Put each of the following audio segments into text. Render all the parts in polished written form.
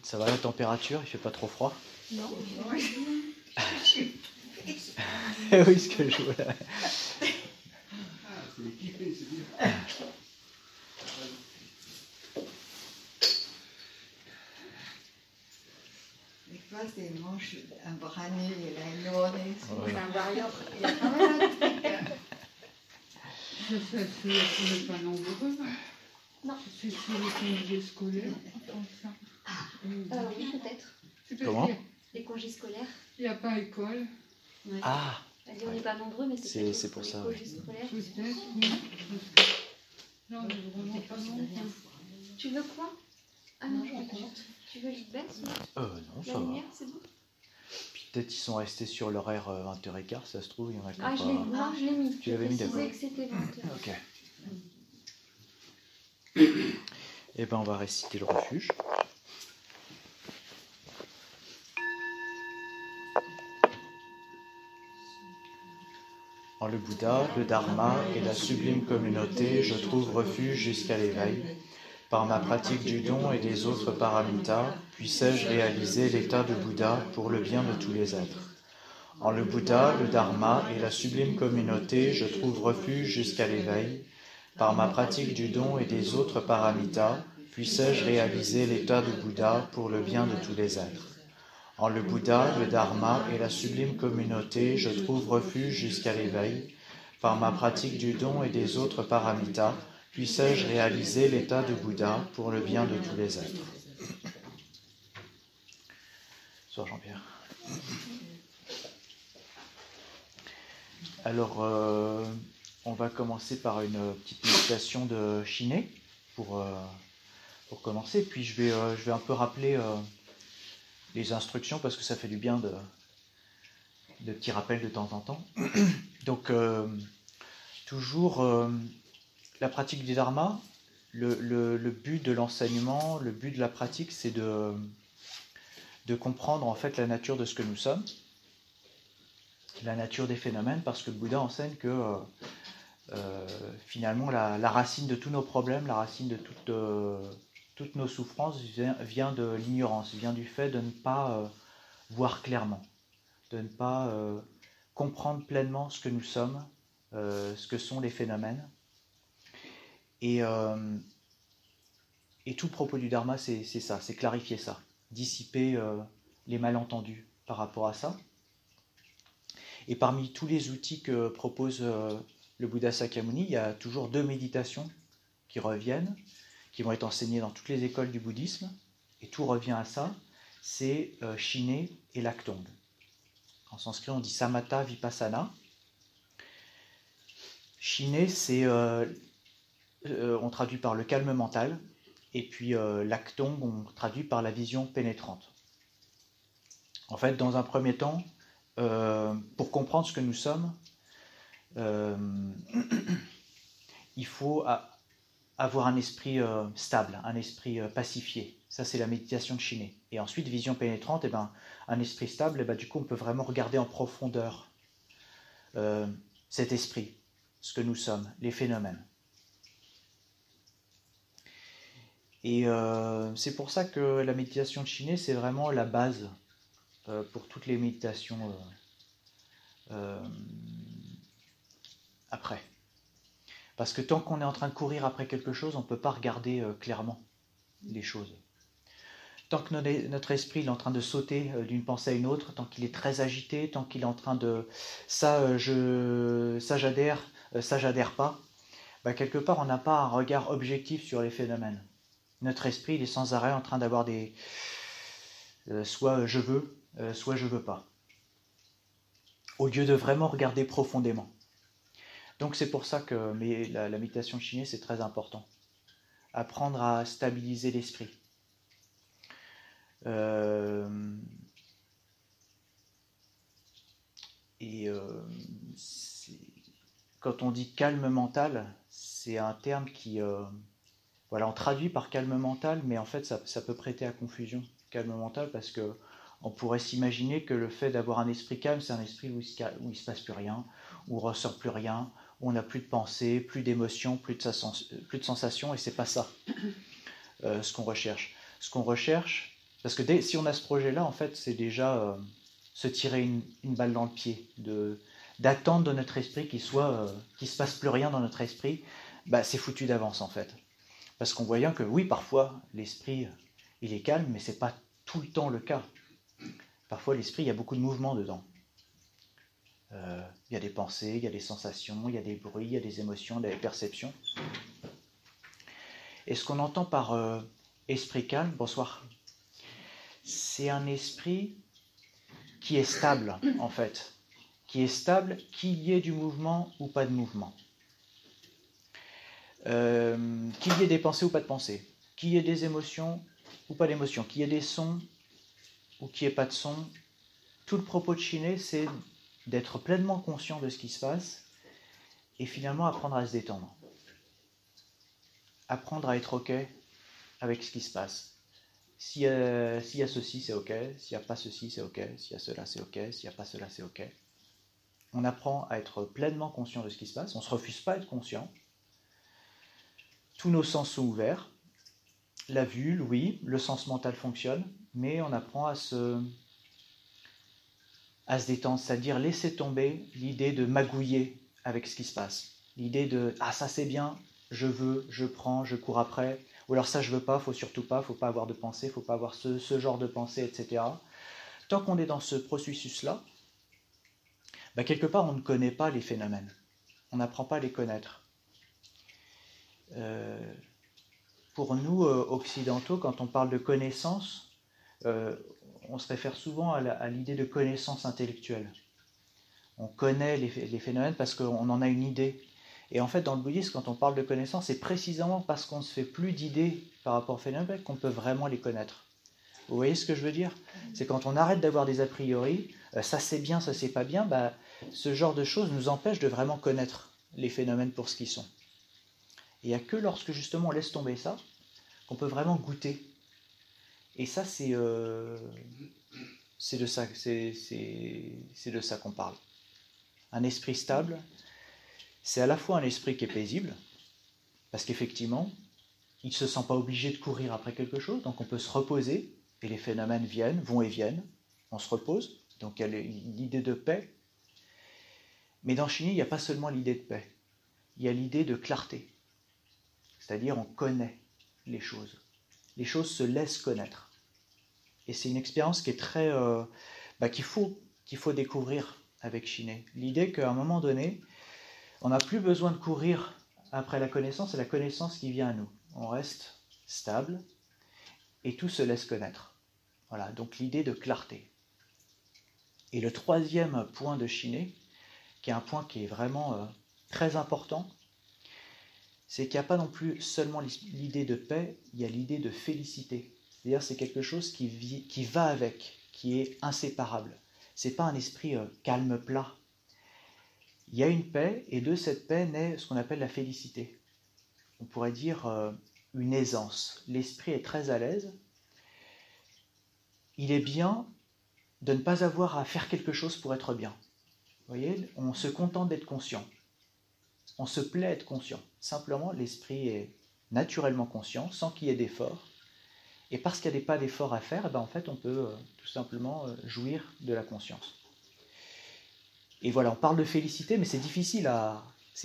Ça va la température? Il fait pas trop froid? Non. Oui, ce que je voulais. C'est équipé, c'est bien. Des fois, c'est mange un branné et la nourriture. Oui. Il y a quand même un truc. On n'est pas nombreux. Non. C'est sur les congés scolaires. Comme ça. Oui, peut-être. C'est parce Comment qu'il Les congés scolaires. n'y a pas école. Ouais. Ah, Elle dit on n'est pas nombreux, mais C'est- plutôt c'est pour les ça, congés oui. scolaires. Peut-être, oui. Non, mais vraiment pas nombreux. Tu veux quoi? Ah non, je comprends. Tu veux que je baisse non, la ça va. lumière, c'est bon? Puis peut-être ils sont restés sur l'horaire 20h15, ça se trouve, il y en a qui Ah, n'ont je pas... l'ai non, je l'ai mis. Tu l'avais mis, Je d'accord. précisais que c'était 20h. Ok. Eh ben, on va réciter le refuge. En le Bouddha, le Dharma et la sublime communauté, je trouve refuge jusqu'à l'éveil. Par ma pratique du don et des autres paramitas, puissais-je réaliser l'état de Bouddha pour le bien de tous les êtres. En le Bouddha, le Dharma et la sublime communauté, je trouve refuge jusqu'à l'éveil. Par ma pratique du don et des autres paramitas, puissais-je réaliser l'état de Bouddha pour le bien de tous les êtres. En le Bouddha, le Dharma et la sublime communauté, je trouve refuge jusqu'à l'éveil. Par ma pratique du don et des autres paramitas, puissais-je réaliser l'état de Bouddha pour le bien de tous les êtres. Bonsoir Jean-Pierre. Alors, on va commencer par une petite méditation de Shiné pour commencer. Puis je vais un peu rappeler les instructions parce que ça fait du bien de petits rappels de temps en temps. Donc, toujours la pratique du Dharma, le but de l'enseignement, le but de la pratique, c'est de comprendre en fait la nature de ce que nous sommes, la nature des phénomènes, parce que le Bouddha enseigne que finalement la racine de tous nos problèmes, la racine de toutes nos souffrances vient de l'ignorance, vient du fait de ne pas voir clairement, de ne pas comprendre pleinement ce que nous sommes, ce que sont les phénomènes. Et tout le propos du Dharma, c'est ça, c'est clarifier ça, dissiper les malentendus par rapport à ça. Et parmi tous les outils que propose le Bouddha Sakyamuni, il y a toujours 2 méditations qui reviennent, qui vont être enseignées dans toutes les écoles du bouddhisme, et tout revient à ça, c'est Shiné et l'Aktong. En sanskrit, on dit Samatha Vipassana. Shiné, c'est, on traduit par le calme mental, et puis l'Aktong, on traduit par la vision pénétrante. En fait, dans un premier temps, pour comprendre ce que nous sommes, il faut avoir un esprit stable, un esprit pacifié. Ça, c'est la méditation de Shiné. Et ensuite, vision pénétrante, un esprit stable, du coup, on peut vraiment regarder en profondeur cet esprit, ce que nous sommes, les phénomènes. Et c'est pour ça que la méditation de Shiné, c'est vraiment la base pour toutes les méditations après. Parce que tant qu'on est en train de courir après quelque chose, on ne peut pas regarder clairement les choses. Tant que notre esprit est en train de sauter d'une pensée à une autre, tant qu'il est très agité, tant qu'il est en train de ça j'adhère, ça j'adhère pas, quelque part on n'a pas un regard objectif sur les phénomènes. Notre esprit il est sans arrêt en train d'avoir des soit je veux, soit je veux pas. Au lieu de vraiment regarder profondément. Donc c'est pour ça que la méditation de Shiné, c'est très important. Apprendre à stabiliser l'esprit. Quand on dit calme mental, c'est un terme qui... on traduit par calme mental, mais en fait ça peut prêter à confusion, calme mental, parce que on pourrait s'imaginer que le fait d'avoir un esprit calme, c'est un esprit où il ne se passe plus rien, où on ne ressent plus rien, où on n'a plus de pensée, plus d'émotions, plus de sensations, et c'est pas ça ce qu'on recherche. Ce qu'on recherche, Parce que si on a ce projet-là, en fait, c'est déjà se tirer une balle dans le pied, d'attendre de notre esprit qu'il se passe plus rien dans notre esprit, c'est foutu d'avance, en fait. Parce qu'on voit bien que oui, parfois, l'esprit, il est calme, mais ce n'est pas tout le temps le cas. Parfois, l'esprit, il y a beaucoup de mouvements dedans. Il y a des pensées, il y a des sensations, il y a des bruits, il y a des émotions, des perceptions. Et ce qu'on entend par esprit calme, bonsoir, c'est un esprit qui est stable, en fait. Qui est stable, qu'il y ait du mouvement ou pas de mouvement. Qu'il y ait des pensées ou pas de pensées. Qu'il y ait des émotions ou pas d'émotions. Qu'il y ait des sons ou qu'il n'y ait pas de sons. Tout le propos de Shiné, c'est d'être pleinement conscient de ce qui se passe et finalement apprendre à se détendre. Apprendre à être OK avec ce qui se passe. S'il y a ceci, c'est OK. S'il n'y a pas ceci, c'est OK. S'il y a cela, c'est OK. S'il n'y a pas cela, c'est OK. On apprend à être pleinement conscient de ce qui se passe. On ne se refuse pas à être conscient. Tous nos sens sont ouverts. La vue, l'ouïe, le sens mental fonctionne, mais on apprend à se détendre, c'est-à-dire laisser tomber l'idée de magouiller avec ce qui se passe. L'idée de « ah ça c'est bien, je veux, je prends, je cours après », ou alors ça je veux pas, faut surtout pas, faut pas avoir de pensée, faut pas avoir ce genre de pensée, etc. Tant qu'on est dans ce processus-là, quelque part on ne connaît pas les phénomènes, on n'apprend pas à les connaître. Pour nous occidentaux, quand on parle de connaissance, on se réfère souvent à l'idée de connaissance intellectuelle. On connaît les phénomènes parce qu'on en a une idée. Et en fait, dans le bouddhisme, quand on parle de connaissance, c'est précisément parce qu'on ne se fait plus d'idées par rapport aux phénomènes qu'on peut vraiment les connaître. Vous voyez ce que je veux dire ? C'est quand on arrête d'avoir des a priori, ça c'est bien, ça c'est pas bien, ce genre de choses nous empêche de vraiment connaître les phénomènes pour ce qu'ils sont. Et il n'y a que lorsque justement on laisse tomber ça, qu'on peut vraiment goûter. Et ça, c'est de ça qu'on parle. Un esprit stable, c'est à la fois un esprit qui est paisible, parce qu'effectivement, il ne se sent pas obligé de courir après quelque chose, donc on peut se reposer, et les phénomènes vont et viennent, on se repose, donc il y a l'idée de paix. Mais dans Shinée, il n'y a pas seulement l'idée de paix, il y a l'idée de clarté, c'est-à-dire on connaît les choses se laissent connaître. Et c'est une expérience qui est très, qu'il faut découvrir avec Shinée. L'idée qu'à un moment donné, on n'a plus besoin de courir après la connaissance, c'est la connaissance qui vient à nous. On reste stable et tout se laisse connaître. Voilà, donc l'idée de clarté. Et le troisième point de Shinée, qui est un point qui est vraiment très important, c'est qu'il n'y a pas non plus seulement l'idée de paix, il y a l'idée de félicité. C'est-à-dire c'est quelque chose qui va avec, qui est inséparable. Ce n'est pas un esprit calme plat. Il y a une paix, et de cette paix naît ce qu'on appelle la félicité. On pourrait dire une aisance. L'esprit est très à l'aise. Il est bien de ne pas avoir à faire quelque chose pour être bien. Vous voyez, on se contente d'être conscient. On se plaît à être conscient. Simplement, l'esprit est naturellement conscient, sans qu'il y ait d'effort. Et parce qu'il n'y a pas d'effort à faire, en fait, on peut tout simplement jouir de la conscience. Et voilà, on parle de félicité, mais c'est difficile à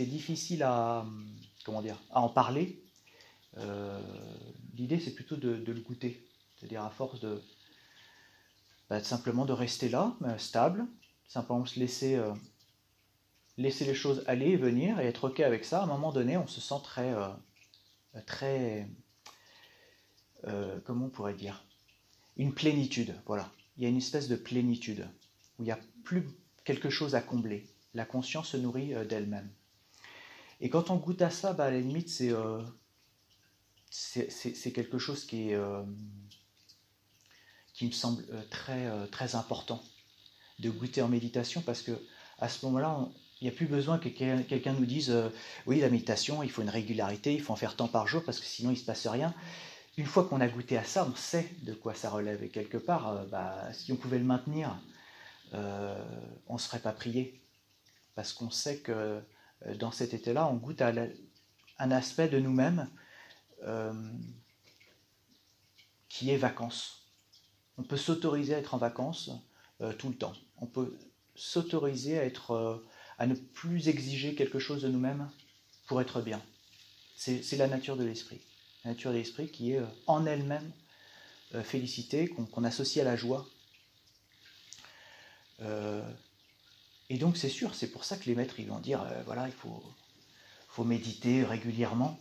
en parler. L'idée, c'est plutôt de le goûter. C'est-à-dire à force de simplement de rester là, stable, simplement se laisser les choses aller et venir et être OK avec ça. À un moment donné, on se sent très comment on pourrait dire, une plénitude, voilà. Il y a une espèce de plénitude, où il n'y a plus quelque chose à combler. La conscience se nourrit d'elle-même. Et quand on goûte à ça, à la limite, c'est quelque chose qui me semble très important de goûter en méditation, parce que à ce moment-là, il n'y a plus besoin que quelqu'un nous dise oui, la méditation, il faut une régularité, il faut en faire tant par jour, parce que sinon il ne se passe rien. Une fois qu'on a goûté à ça, on sait de quoi ça relève. Et quelque part, si on pouvait le maintenir, on ne se ferait pas prier. Parce qu'on sait que dans cet état-là, on goûte à un aspect de nous-mêmes qui est vacances. On peut s'autoriser à être en vacances tout le temps. On peut s'autoriser à ne plus exiger quelque chose de nous-mêmes pour être bien. C'est la nature de l'esprit. La nature de l'esprit qui est en elle-même félicité, qu'on associe à la joie. Et donc c'est sûr, c'est pour ça que les maîtres ils vont dire, voilà, il faut méditer régulièrement.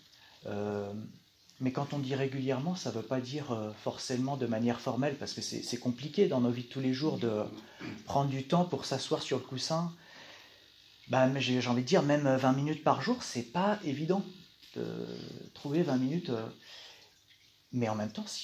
Mais quand on dit régulièrement, ça ne veut pas dire forcément de manière formelle, parce que c'est compliqué dans nos vies de tous les jours de prendre du temps pour s'asseoir sur le coussin. J'ai envie de dire, même 20 minutes par jour, c'est pas évident de trouver 20 minutes. Mais en même temps, si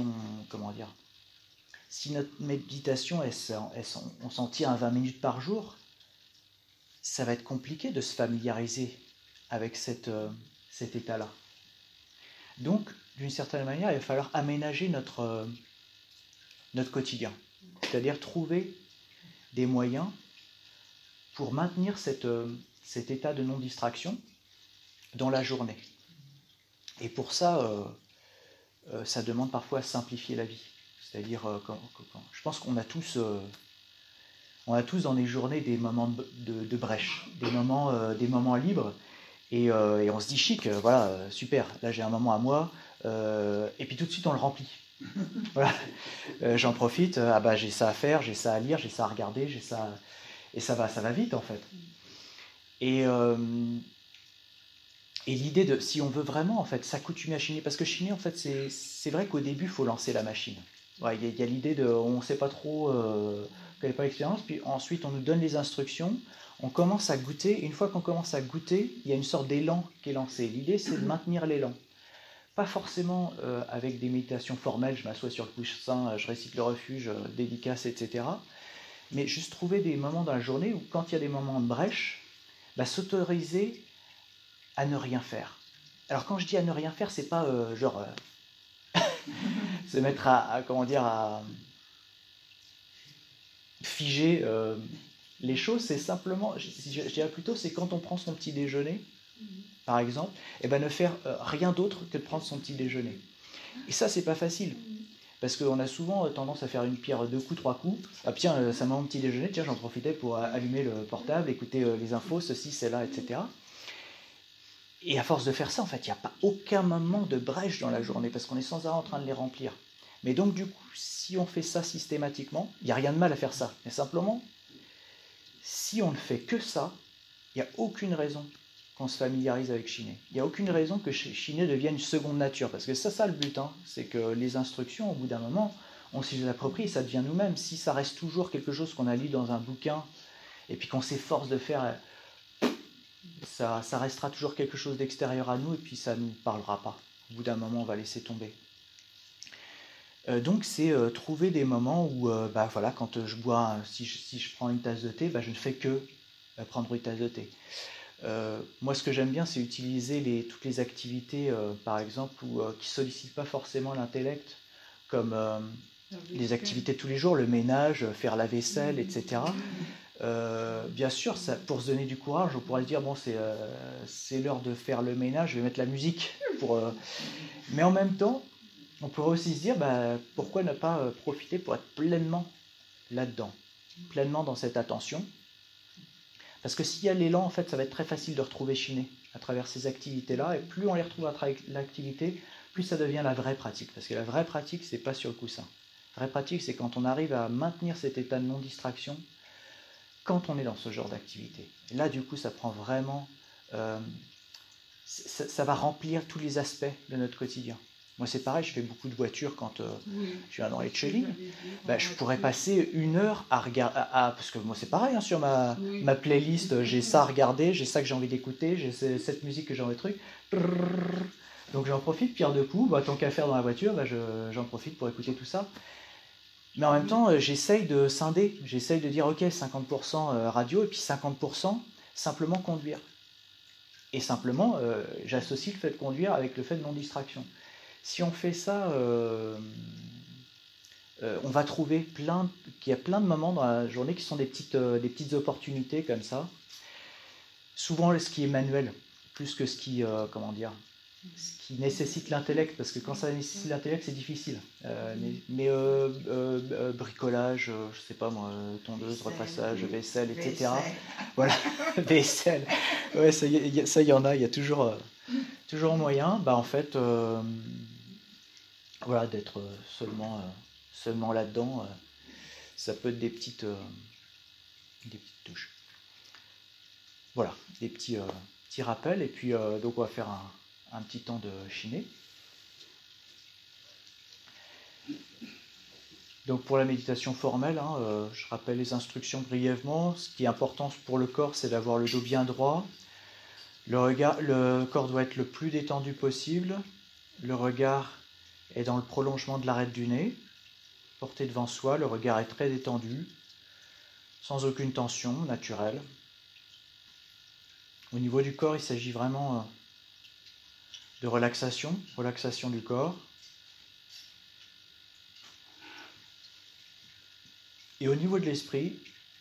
notre méditation, on s'en tire à 20 minutes par jour, ça va être compliqué de se familiariser avec cet état-là. Donc, d'une certaine manière, il va falloir aménager notre quotidien. C'est-à-dire trouver des moyens pour maintenir cet état de non-distraction dans la journée. Et pour ça, ça demande parfois à simplifier la vie. C'est-à-dire, je pense qu'on a tous dans les journées des moments de brèche, des moments libres, et on se dit chic, voilà, super, là j'ai un moment à moi, et puis tout de suite on le remplit. Voilà, j'en profite, j'ai ça à faire, j'ai ça à lire, j'ai ça à regarder, j'ai ça, et ça va vite en fait. Et l'idée de, si on veut vraiment en fait s'accoutumer à chiner, parce que chiner en fait c'est vrai qu'au début il faut lancer la machine. Ouais, il y a l'idée de, on ne sait pas trop, on connaît pas l'expérience, puis ensuite on nous donne les instructions, on commence à goûter, une fois qu'on commence à goûter, il y a une sorte d'élan qui est lancé. L'idée c'est de maintenir l'élan. Pas forcément avec des méditations formelles, je m'assois sur le coussin, je récite le refuge, dédicace, etc. Mais juste trouver des moments dans la journée où quand il y a des moments de brèche, s'autoriser à ne rien faire. Alors quand je dis à ne rien faire, c'est pas se mettre à figer les choses, c'est simplement, je dirais plutôt, c'est quand on prend son petit déjeuner, par exemple, et ne faire rien d'autre que de prendre son petit déjeuner. Et ça, c'est pas facile, parce qu'on a souvent tendance à faire une pierre 2 coups, 3 coups. Ah tiens, ça m'a mon petit déjeuner, tiens, j'en profitais pour allumer le portable, écouter les infos, ceci, cela, etc. Et à force de faire ça, en fait, il n'y a pas aucun moment de brèche dans la journée, parce qu'on est sans arrêt en train de les remplir. Mais donc, du coup, si on fait ça systématiquement, il n'y a rien de mal à faire ça. Mais simplement, si on ne fait que ça, il n'y a aucune raison qu'on se familiarise avec chiner. Il n'y a aucune raison que chiner devienne une seconde nature. Parce que c'est ça le but, c'est que les instructions, au bout d'un moment, on s'y approprie et ça devient nous-mêmes. Si ça reste toujours quelque chose qu'on a lu dans un bouquin, et puis qu'on s'efforce de faire... Ça restera toujours quelque chose d'extérieur à nous et puis ça ne nous parlera pas. Au bout d'un moment, on va laisser tomber. Donc, c'est trouver des moments où, quand je bois, si je prends une tasse de thé, je ne fais que prendre une tasse de thé. Moi, ce que j'aime bien, c'est utiliser toutes les activités, par exemple, qui ne sollicitent pas forcément l'intellect, comme les activités de tous les jours, le ménage, faire la vaisselle, etc. Bien sûr, pour se donner du courage, on pourrait se dire, bon, c'est l'heure de faire le ménage, je vais mettre la musique. Mais en même temps, on pourrait aussi se dire, pourquoi ne pas profiter pour être pleinement là-dedans, pleinement dans cette attention. Parce que s'il y a l'élan, en fait, ça va être très facile de retrouver chiner à travers ces activités-là, et plus on les retrouve à travers l'activité, plus ça devient la vraie pratique. Parce que la vraie pratique, c'est pas sur le coussin. La vraie pratique, c'est quand on arrive à maintenir cet état de non-distraction, quand on est dans ce genre d'activité. Et là, du coup, ça prend vraiment... ça va remplir tous les aspects de notre quotidien. Moi, c'est pareil, je fais beaucoup de voitures quand je viens dans les Tchéling. Je pourrais passer 1 heure à regarder... parce que moi, c'est pareil, sur ma playlist, j'ai ça à regarder, j'ai ça que j'ai envie d'écouter, j'ai cette musique que j'ai envie de truc. Donc, j'en profite, pierre de coups, tant qu'à faire dans la voiture, j'en profite pour écouter tout ça. Mais en même temps, j'essaye de scinder, j'essaye de dire, ok, 50% radio, et puis 50% simplement conduire. Et simplement, j'associe le fait de conduire avec le fait de non-distraction. Si on fait ça, on va trouver qu'il y a plein de moments dans la journée qui sont des petites opportunités comme ça. Souvent, ce qui est manuel, plus que ce qui, ce qui nécessite l'intellect, parce que quand ça nécessite l'intellect, c'est difficile. Bricolage, je sais pas moi, tondeuse, repassage, vaisselle, etc. Voilà, vaisselle. Ouais, ça y en a, il y a toujours moyen. Bah, en fait, voilà, d'être seulement là-dedans, ça peut être des petites touches. Voilà, des petits rappels. Et puis, donc, on va faire un petit temps de chiné. Donc, pour la méditation formelle, je rappelle les instructions brièvement. Ce qui est important pour le corps, c'est d'avoir le dos bien droit. Le corps doit être le plus détendu possible. Le regard est dans le prolongement de l'arête du nez, porté devant soi. Le regard est très détendu, sans aucune tension, naturelle. Au niveau du corps, il s'agit vraiment de relaxation du corps. Et au niveau de l'esprit,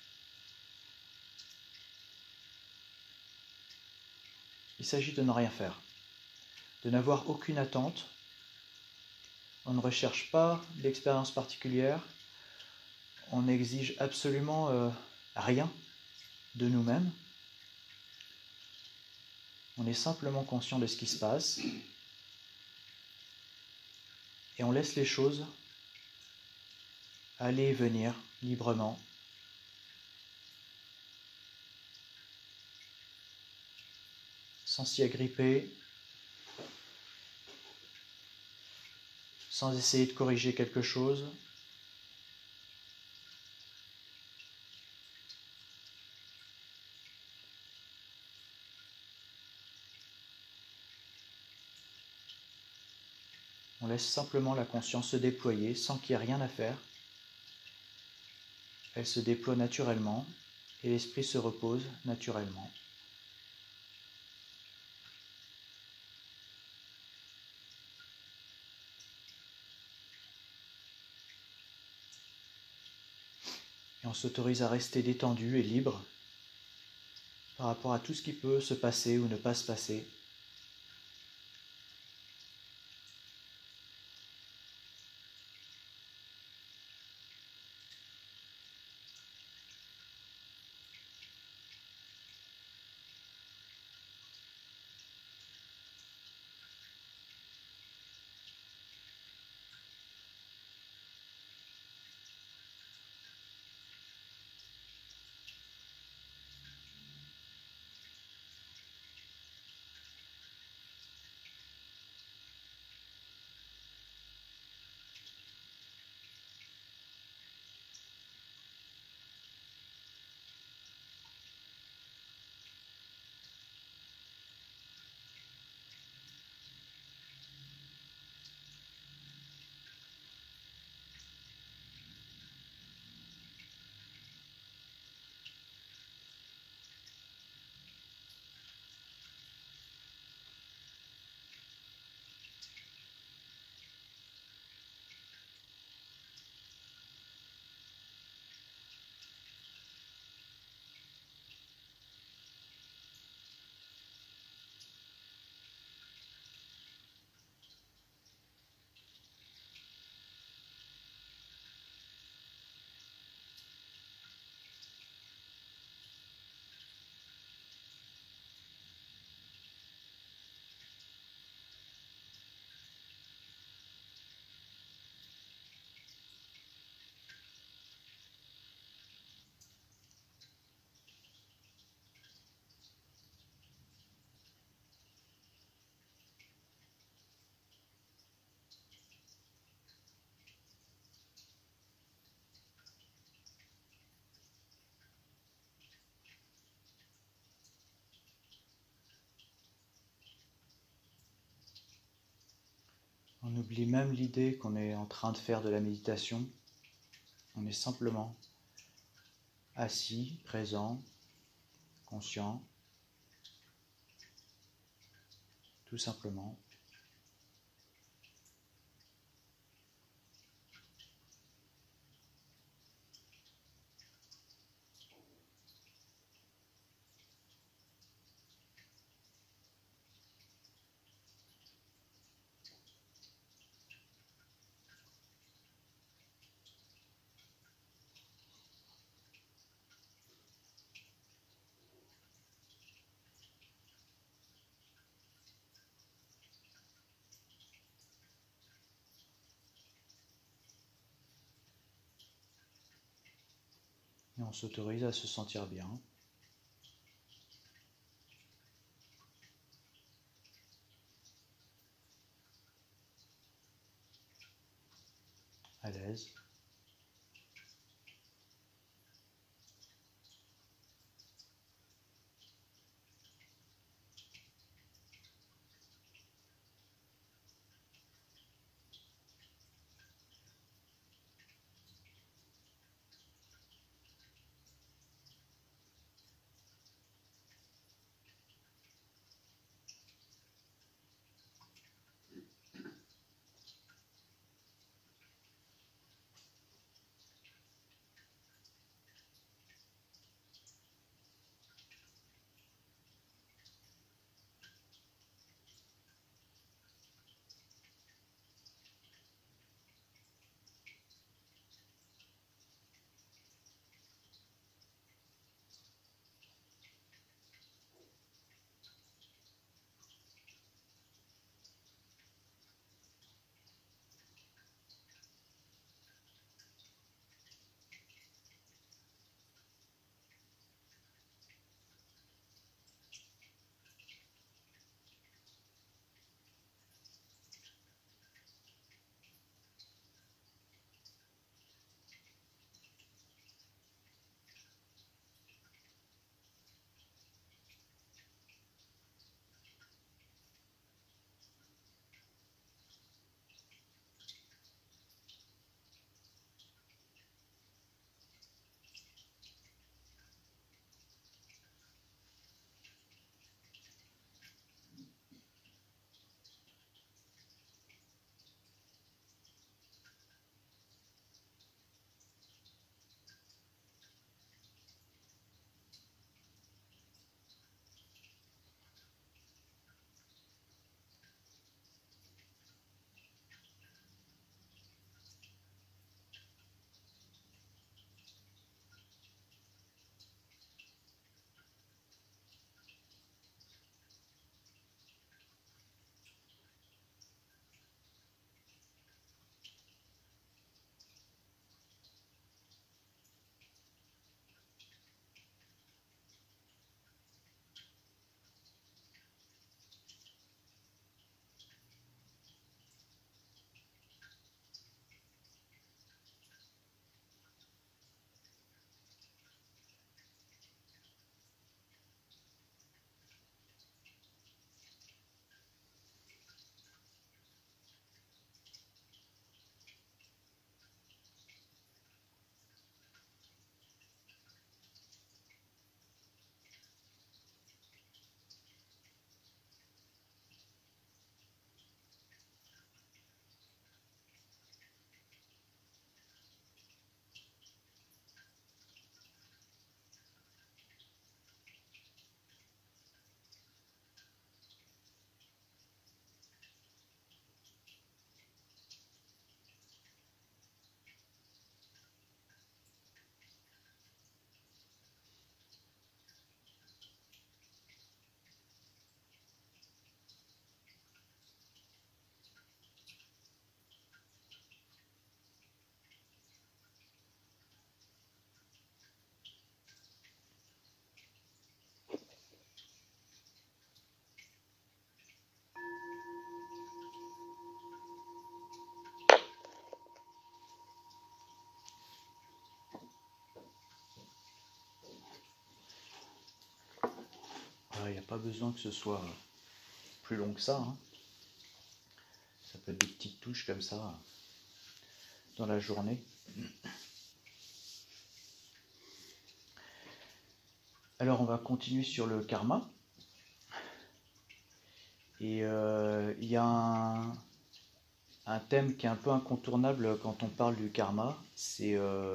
il s'agit de ne rien faire, de n'avoir aucune attente. On ne recherche pas d'expérience particulière, on n'exige absolument rien de nous-mêmes. On est simplement conscient de ce qui se passe et on laisse les choses aller et venir librement. Sans s'y agripper, sans essayer de corriger quelque chose. On laisse simplement la conscience se déployer sans qu'il y ait rien à faire. Elle se déploie naturellement et l'esprit se repose naturellement. Et on s'autorise à rester détendu et libre par rapport à tout ce qui peut se passer ou ne pas se passer. On oublie même l'idée qu'on est en train de faire de la méditation. On est simplement assis, présent, conscient, tout simplement. Et on s'autorise à se sentir bien, à l'aise. Il n'y a pas besoin que ce soit plus long que ça, hein. Ça peut être des petites touches comme ça dans la journée. Alors on va continuer sur le karma. Et il y a un thème qui est un peu incontournable quand on parle du karma, c'est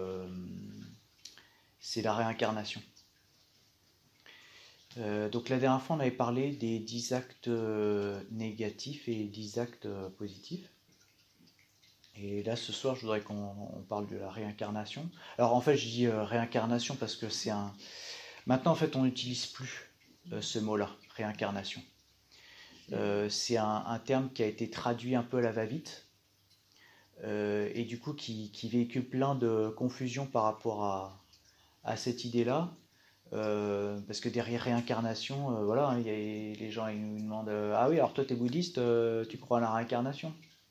la réincarnation. Donc la dernière fois on avait parlé des 10 actes négatifs et 10 actes positifs. Et là ce soir je voudrais qu'on parle de la réincarnation. Alors en fait je dis réincarnation parce que c'est un... Maintenant en fait on n'utilise plus ce mot-là, réincarnation. C'est un terme qui a été traduit un peu à la va-vite et du coup qui véhicule plein de confusion par rapport à cette idée-là, parce que derrière réincarnation, voilà, hein, les gens ils nous demandent ah oui, alors toi tu es bouddhiste, tu crois à la réincarnation?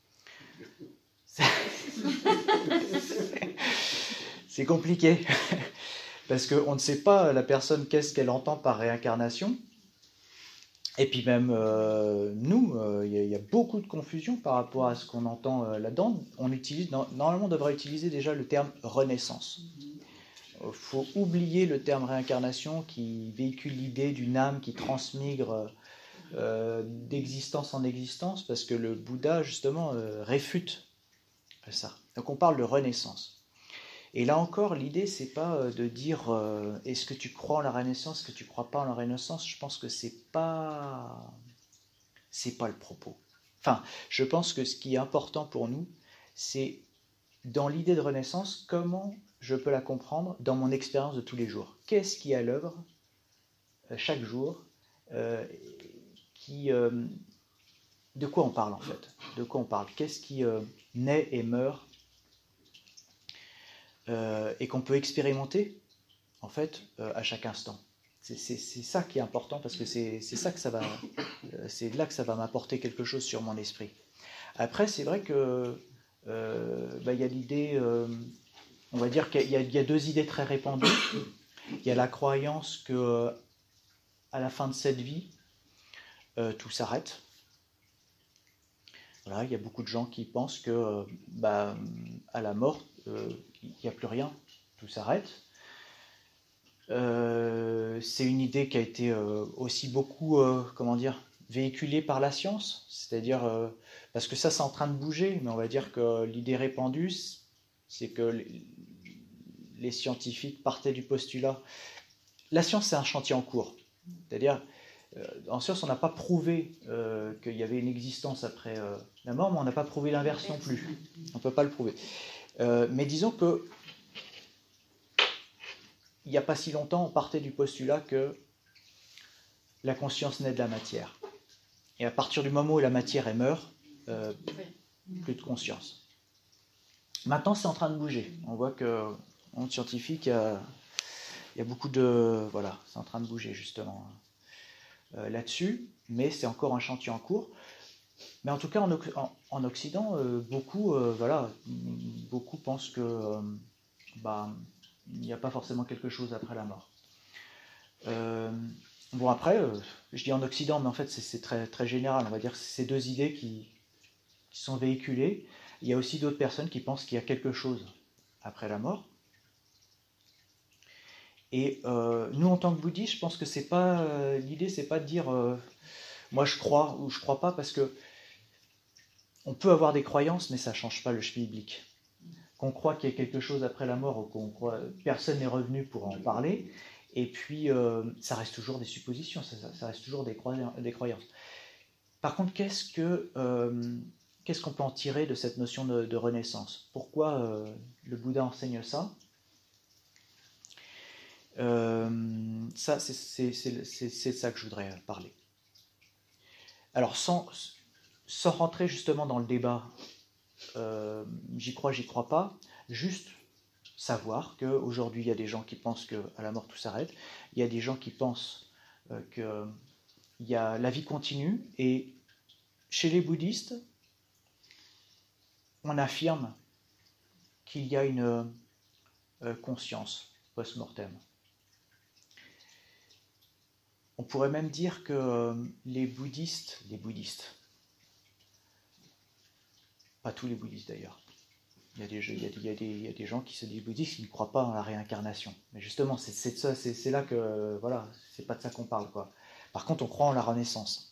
C'est compliqué, parce qu'on ne sait pas la personne qu'est-ce qu'elle entend par réincarnation. Et puis même nous, il y a beaucoup de confusion par rapport à ce qu'on entend là-dedans. Normalement, on devrait utiliser déjà le terme renaissance. Il faut oublier le terme réincarnation qui véhicule l'idée d'une âme qui transmigre d'existence en existence, parce que le Bouddha, justement, réfute ça. Donc on parle de renaissance. Et là encore, l'idée, c'est pas de dire est-ce que tu crois en la renaissance, est-ce que tu crois pas en la renaissance. Je pense que c'est pas le propos. Enfin, je pense que ce qui est important pour nous, c'est dans l'idée de renaissance, comment je peux la comprendre dans mon expérience de tous les jours. Qu'est-ce qui est à l'œuvre chaque jour de quoi on parle en fait? De quoi on parle? Qu'est-ce qui naît et meurt et qu'on peut expérimenter en fait à chaque instant. C'est ça qui est important, parce que c'est là que ça va m'apporter quelque chose sur mon esprit. Après, c'est vrai que y a l'idée, on va dire qu'il y a deux idées très répandues. Il y a la croyance que à la fin de cette vie, tout s'arrête. Voilà, il y a beaucoup de gens qui pensent que à la mort, il n'y a plus rien, tout s'arrête. C'est une idée qui a été aussi beaucoup, véhiculée par la science, c'est-à-dire parce que ça c'est en train de bouger, mais on va dire que l'idée répandue, c'est que les scientifiques partaient du postulat. La science, c'est un chantier en cours, c'est-à-dire en science, on n'a pas prouvé qu'il y avait une existence après la mort, mais on n'a pas prouvé l'inverse non plus. On ne peut pas le prouver. Mais disons que il n'y a pas si longtemps, on partait du postulat que la conscience naît de la matière. Et à partir du moment où la matière meurt, plus de conscience. Maintenant, c'est en train de bouger. On voit que en monde scientifique, il y a beaucoup de... Voilà, c'est en train de bouger justement là-dessus, mais c'est encore un chantier en cours. Mais en tout cas, en Occident, beaucoup pensent que il n'y a pas forcément quelque chose après la mort. Bon, après, je dis en Occident, mais en fait, c'est très, très général. On va dire que c'est deux idées qui sont véhiculées. Il y a aussi d'autres personnes qui pensent qu'il y a quelque chose après la mort. Et nous, en tant que bouddhistes, je pense que c'est pas l'idée, c'est pas de dire moi je crois ou je crois pas, parce que on peut avoir des croyances, mais ça change pas le schmilblick. Qu'on croit qu'il y a quelque chose après la mort, ou qu'on croit personne n'est revenu pour en parler, et puis ça reste toujours des suppositions, ça reste toujours des croyances. Par contre, qu'est-ce qu'on peut en tirer de cette notion de renaissance? Pourquoi le Bouddha enseigne ça? Ça, c'est ça que je voudrais parler. Alors, sans rentrer justement dans le débat, j'y crois pas, juste savoir qu'aujourd'hui, il y a des gens qui pensent qu'à la mort, tout s'arrête. Il y a des gens qui pensent que la vie continue. Et chez les bouddhistes, on affirme qu'il y a une conscience post-mortem. On pourrait même dire que les bouddhistes, pas tous les bouddhistes d'ailleurs, il y a des gens qui se disent bouddhistes qui ne croient pas en la réincarnation. Mais justement, c'est là que, voilà, c'est pas de ça qu'on parle, quoi. Par contre, on croit en la renaissance.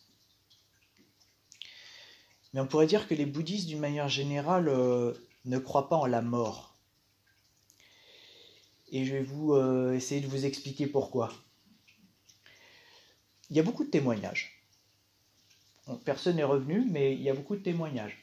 Mais on pourrait dire que les bouddhistes, d'une manière générale, ne croient pas en la mort. Et je vais essayer de vous expliquer pourquoi. Il y a beaucoup de témoignages. Personne n'est revenu, mais il y a beaucoup de témoignages.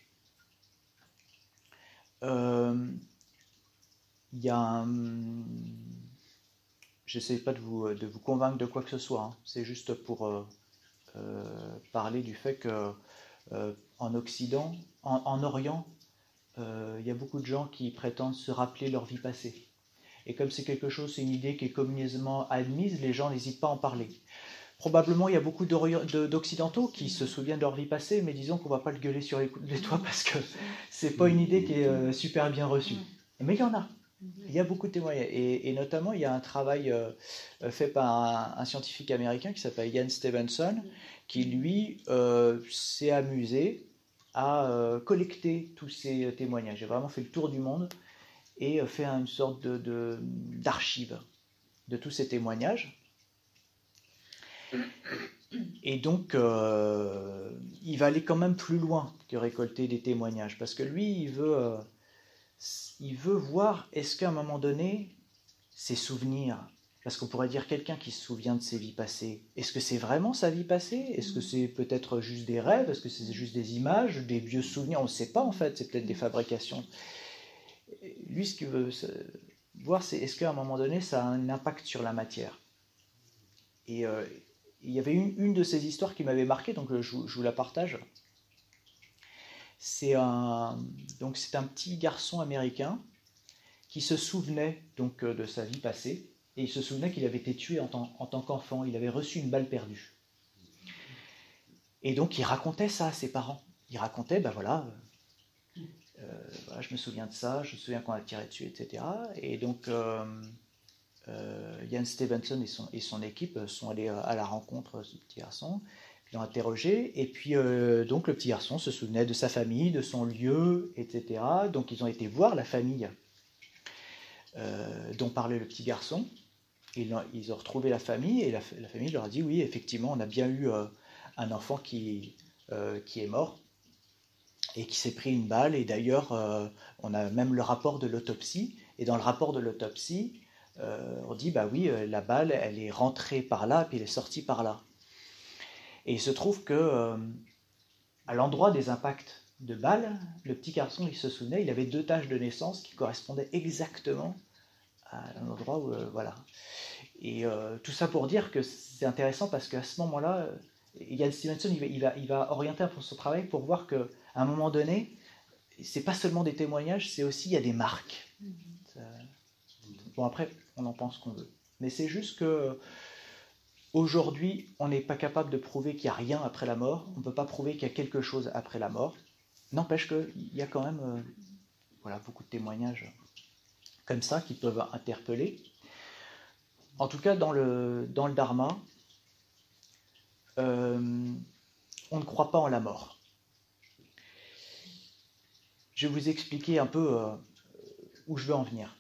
J'essaie pas de vous convaincre de quoi que ce soit, hein. C'est juste pour parler du fait que en Occident, en Orient, il y a beaucoup de gens qui prétendent se rappeler leur vie passée. Et comme c'est une idée qui est communément admise, les gens n'hésitent pas à en parler. Probablement, il y a beaucoup d'Occidentaux qui se souviennent de leur vie passée, mais disons qu'on ne va pas le gueuler sur les toits parce que c'est pas une idée qui est super bien reçue. Mais il y en a. Il y a beaucoup de témoignages. Et notamment, il y a un travail fait par un scientifique américain qui s'appelle Ian Stevenson, qui lui s'est amusé à collecter tous ces témoignages. J'ai vraiment fait le tour du monde et fait une sorte d'archive de tous ces témoignages. Et donc, il va aller quand même plus loin que récolter des témoignages, parce que lui, il veut voir, est-ce qu'à un moment donné, ses souvenirs, parce qu'on pourrait dire quelqu'un qui se souvient de ses vies passées, est-ce que c'est vraiment sa vie passée? Est-ce que c'est peut-être juste des rêves? Est-ce que c'est juste des images, des vieux souvenirs? On ne sait pas en fait, c'est peut-être des fabrications. Lui, ce qu'il veut voir, c'est est-ce qu'à un moment donné, ça a un impact sur la matière? Et il y avait une de ces histoires qui m'avait marqué, donc je vous la partage. C'est un petit garçon américain qui se souvenait donc de sa vie passée, et il se souvenait qu'il avait été tué en tant qu'enfant, il avait reçu une balle perdue. Et donc il racontait ça à ses parents. Il racontait, voilà, je me souviens de ça, je me souviens qu'on a tiré dessus, etc. Et donc Ian Stevenson et son équipe sont allés à la rencontre de ce petit garçon, puis l'ont interrogé, et puis donc le petit garçon se souvenait de sa famille, de son lieu, etc. Donc ils ont été voir la famille dont parlait le petit garçon, et ils ont retrouvé la famille, et la famille leur a dit, oui, effectivement, on a bien eu un enfant qui est mort, et qui s'est pris une balle, et d'ailleurs, on a même le rapport de l'autopsie, et dans le rapport de l'autopsie, on dit, oui, la balle, elle est rentrée par là, puis elle est sortie par là. Et il se trouve que, à l'endroit des impacts de balles, le petit garçon, il se souvenait, il avait 2 taches de naissance qui correspondaient exactement à l'endroit où, voilà. Et tout ça pour dire que c'est intéressant parce qu'à ce moment-là, Ian Stevenson, il va orienter un peu son travail pour voir qu'à un moment donné, c'est pas seulement des témoignages, c'est aussi, il y a des marques. Bon, après, on en pense qu'on veut. Mais c'est juste que aujourd'hui, on n'est pas capable de prouver qu'il n'y a rien après la mort. On ne peut pas prouver qu'il y a quelque chose après la mort. N'empêche qu'il y a quand même beaucoup de témoignages comme ça qui peuvent interpeller. En tout cas, dans le Dharma, on ne croit pas en la mort. Je vais vous expliquer un peu où je veux en venir.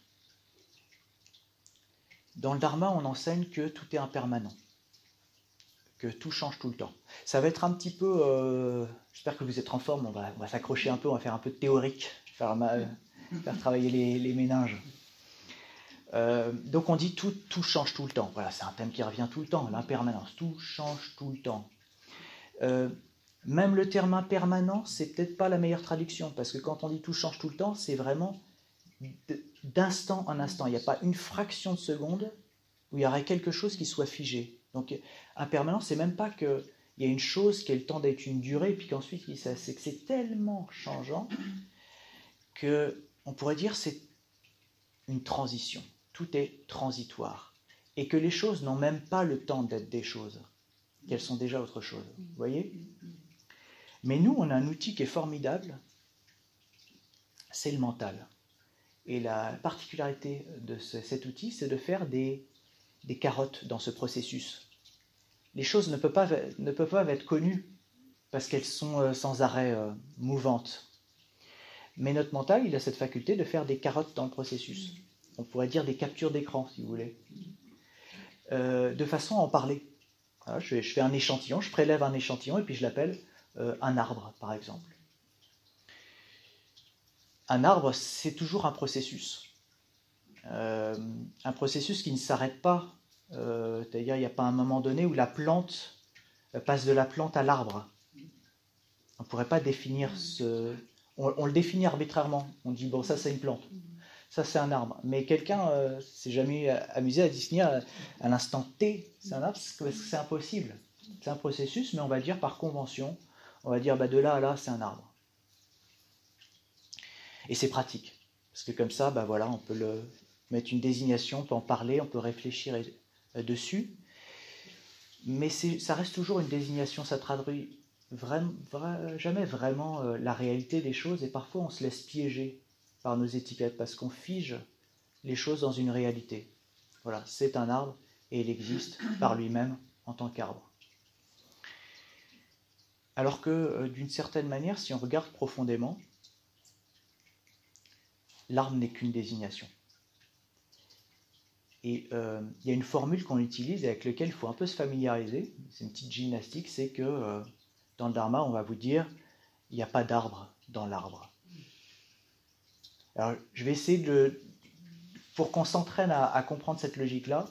Dans le Dharma, on enseigne que tout est impermanent, que tout change tout le temps. Ça va être un petit peu... j'espère que vous êtes en forme, on va s'accrocher un peu, on va faire un peu de théorique, faire travailler les méninges. Donc on dit tout change tout le temps. Voilà, c'est un thème qui revient tout le temps, l'impermanence. Tout change tout le temps. Même le terme impermanent, c'est peut-être pas la meilleure traduction, parce que quand on dit tout change tout le temps, c'est vraiment d'instant en instant. Il n'y a pas une fraction de seconde où il y aurait quelque chose qui soit figé. Donc impermanent, c'est même pas qu'il y a une chose qui a le temps d'être une durée, et puis qu'ensuite c'est que c'est tellement changeant qu'on pourrait dire c'est une transition. Tout est transitoire. Et que les choses n'ont même pas le temps d'être des choses, qu'elles sont déjà autre chose. Vous voyez ? Mais nous, on a un outil qui est formidable, c'est le mental. Et la particularité de cet outil, c'est de faire des carottes dans ce processus. Les choses ne peuvent pas être connues parce qu'elles sont sans arrêt mouvantes. Mais notre mental, il a cette faculté de faire des carottes dans le processus. On pourrait dire des captures d'écran, si vous voulez. De façon à en parler. Voilà, je fais un échantillon, je prélève un échantillon et puis je l'appelle un arbre, par exemple. Un arbre, c'est toujours un processus. Un processus qui ne s'arrête pas. C'est-à-dire, il n'y a pas un moment donné où la plante passe de la plante à l'arbre. On ne pourrait pas définir ce... On le définit arbitrairement. On dit, bon, ça c'est une plante. Ça c'est un arbre. Mais quelqu'un s'est jamais amusé à définir à l'instant T, c'est un arbre, parce que c'est impossible. C'est un processus, mais on va le dire par convention. On va dire, de là à là, c'est un arbre. Et c'est pratique. Parce que comme ça, on peut mettre une désignation, on peut en parler, on peut réfléchir dessus, mais ça reste toujours une désignation, ça traduit jamais vraiment la réalité des choses, et parfois on se laisse piéger par nos étiquettes parce qu'on fige les choses dans une réalité. Voilà, c'est un arbre et il existe par lui-même en tant qu'arbre. Alors que d'une certaine manière, si on regarde profondément, l'arbre n'est qu'une désignation. Et il y a une formule qu'on utilise et avec laquelle il faut un peu se familiariser, c'est une petite gymnastique, c'est que dans le Dharma, on va vous dire, il n'y a pas d'arbre dans l'arbre. Alors, je vais essayer pour qu'on s'entraîne à comprendre cette logique-là,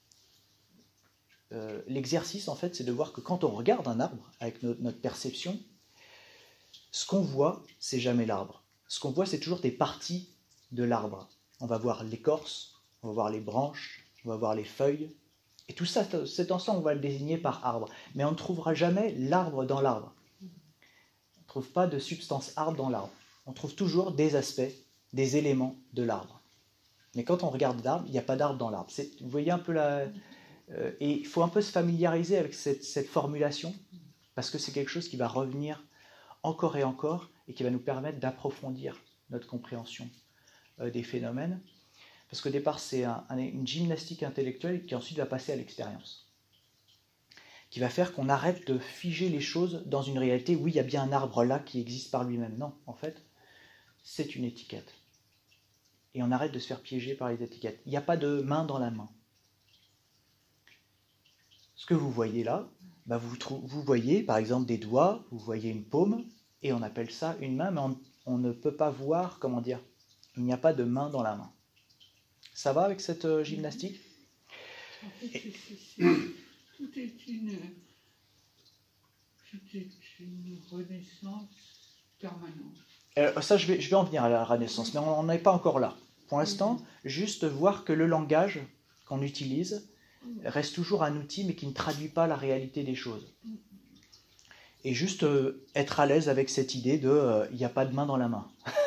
l'exercice, en fait, c'est de voir que quand on regarde un arbre avec notre perception, ce qu'on voit, c'est jamais l'arbre. Ce qu'on voit, c'est toujours des parties de l'arbre. On va voir l'écorce, on va voir les branches, on va voir les feuilles, et tout ça, cet ensemble, on va le désigner par arbre. Mais on ne trouvera jamais l'arbre dans l'arbre. On ne trouve pas de substance arbre dans l'arbre. On trouve toujours des aspects, des éléments de l'arbre. Mais quand on regarde l'arbre, il n'y a pas d'arbre dans l'arbre. Vous voyez un peu et il faut un peu se familiariser avec cette formulation, parce que c'est quelque chose qui va revenir encore et encore, et qui va nous permettre d'approfondir notre compréhension des phénomènes. Parce qu'au départ, c'est une gymnastique intellectuelle qui ensuite va passer à l'expérience, qui va faire qu'on arrête de figer les choses dans une réalité. Oui, il y a bien un arbre là qui existe par lui-même. Non, en fait, c'est une étiquette. Et on arrête de se faire piéger par les étiquettes. Il n'y a pas de main dans la main. Ce que vous voyez là, vous voyez par exemple des doigts, vous voyez une paume, et on appelle ça une main, mais on ne peut pas voir, comment dire, il n'y a pas de main dans la main. Ça va avec cette gymnastique ? En fait, tout est une renaissance permanente. Ça, je vais en venir à la renaissance, mais on n'en est pas encore là. Pour l'instant, juste voir que le langage qu'on utilise reste toujours un outil, mais qui ne traduit pas la réalité des choses. Et juste être à l'aise avec cette idée de il n'y a pas de main dans la main.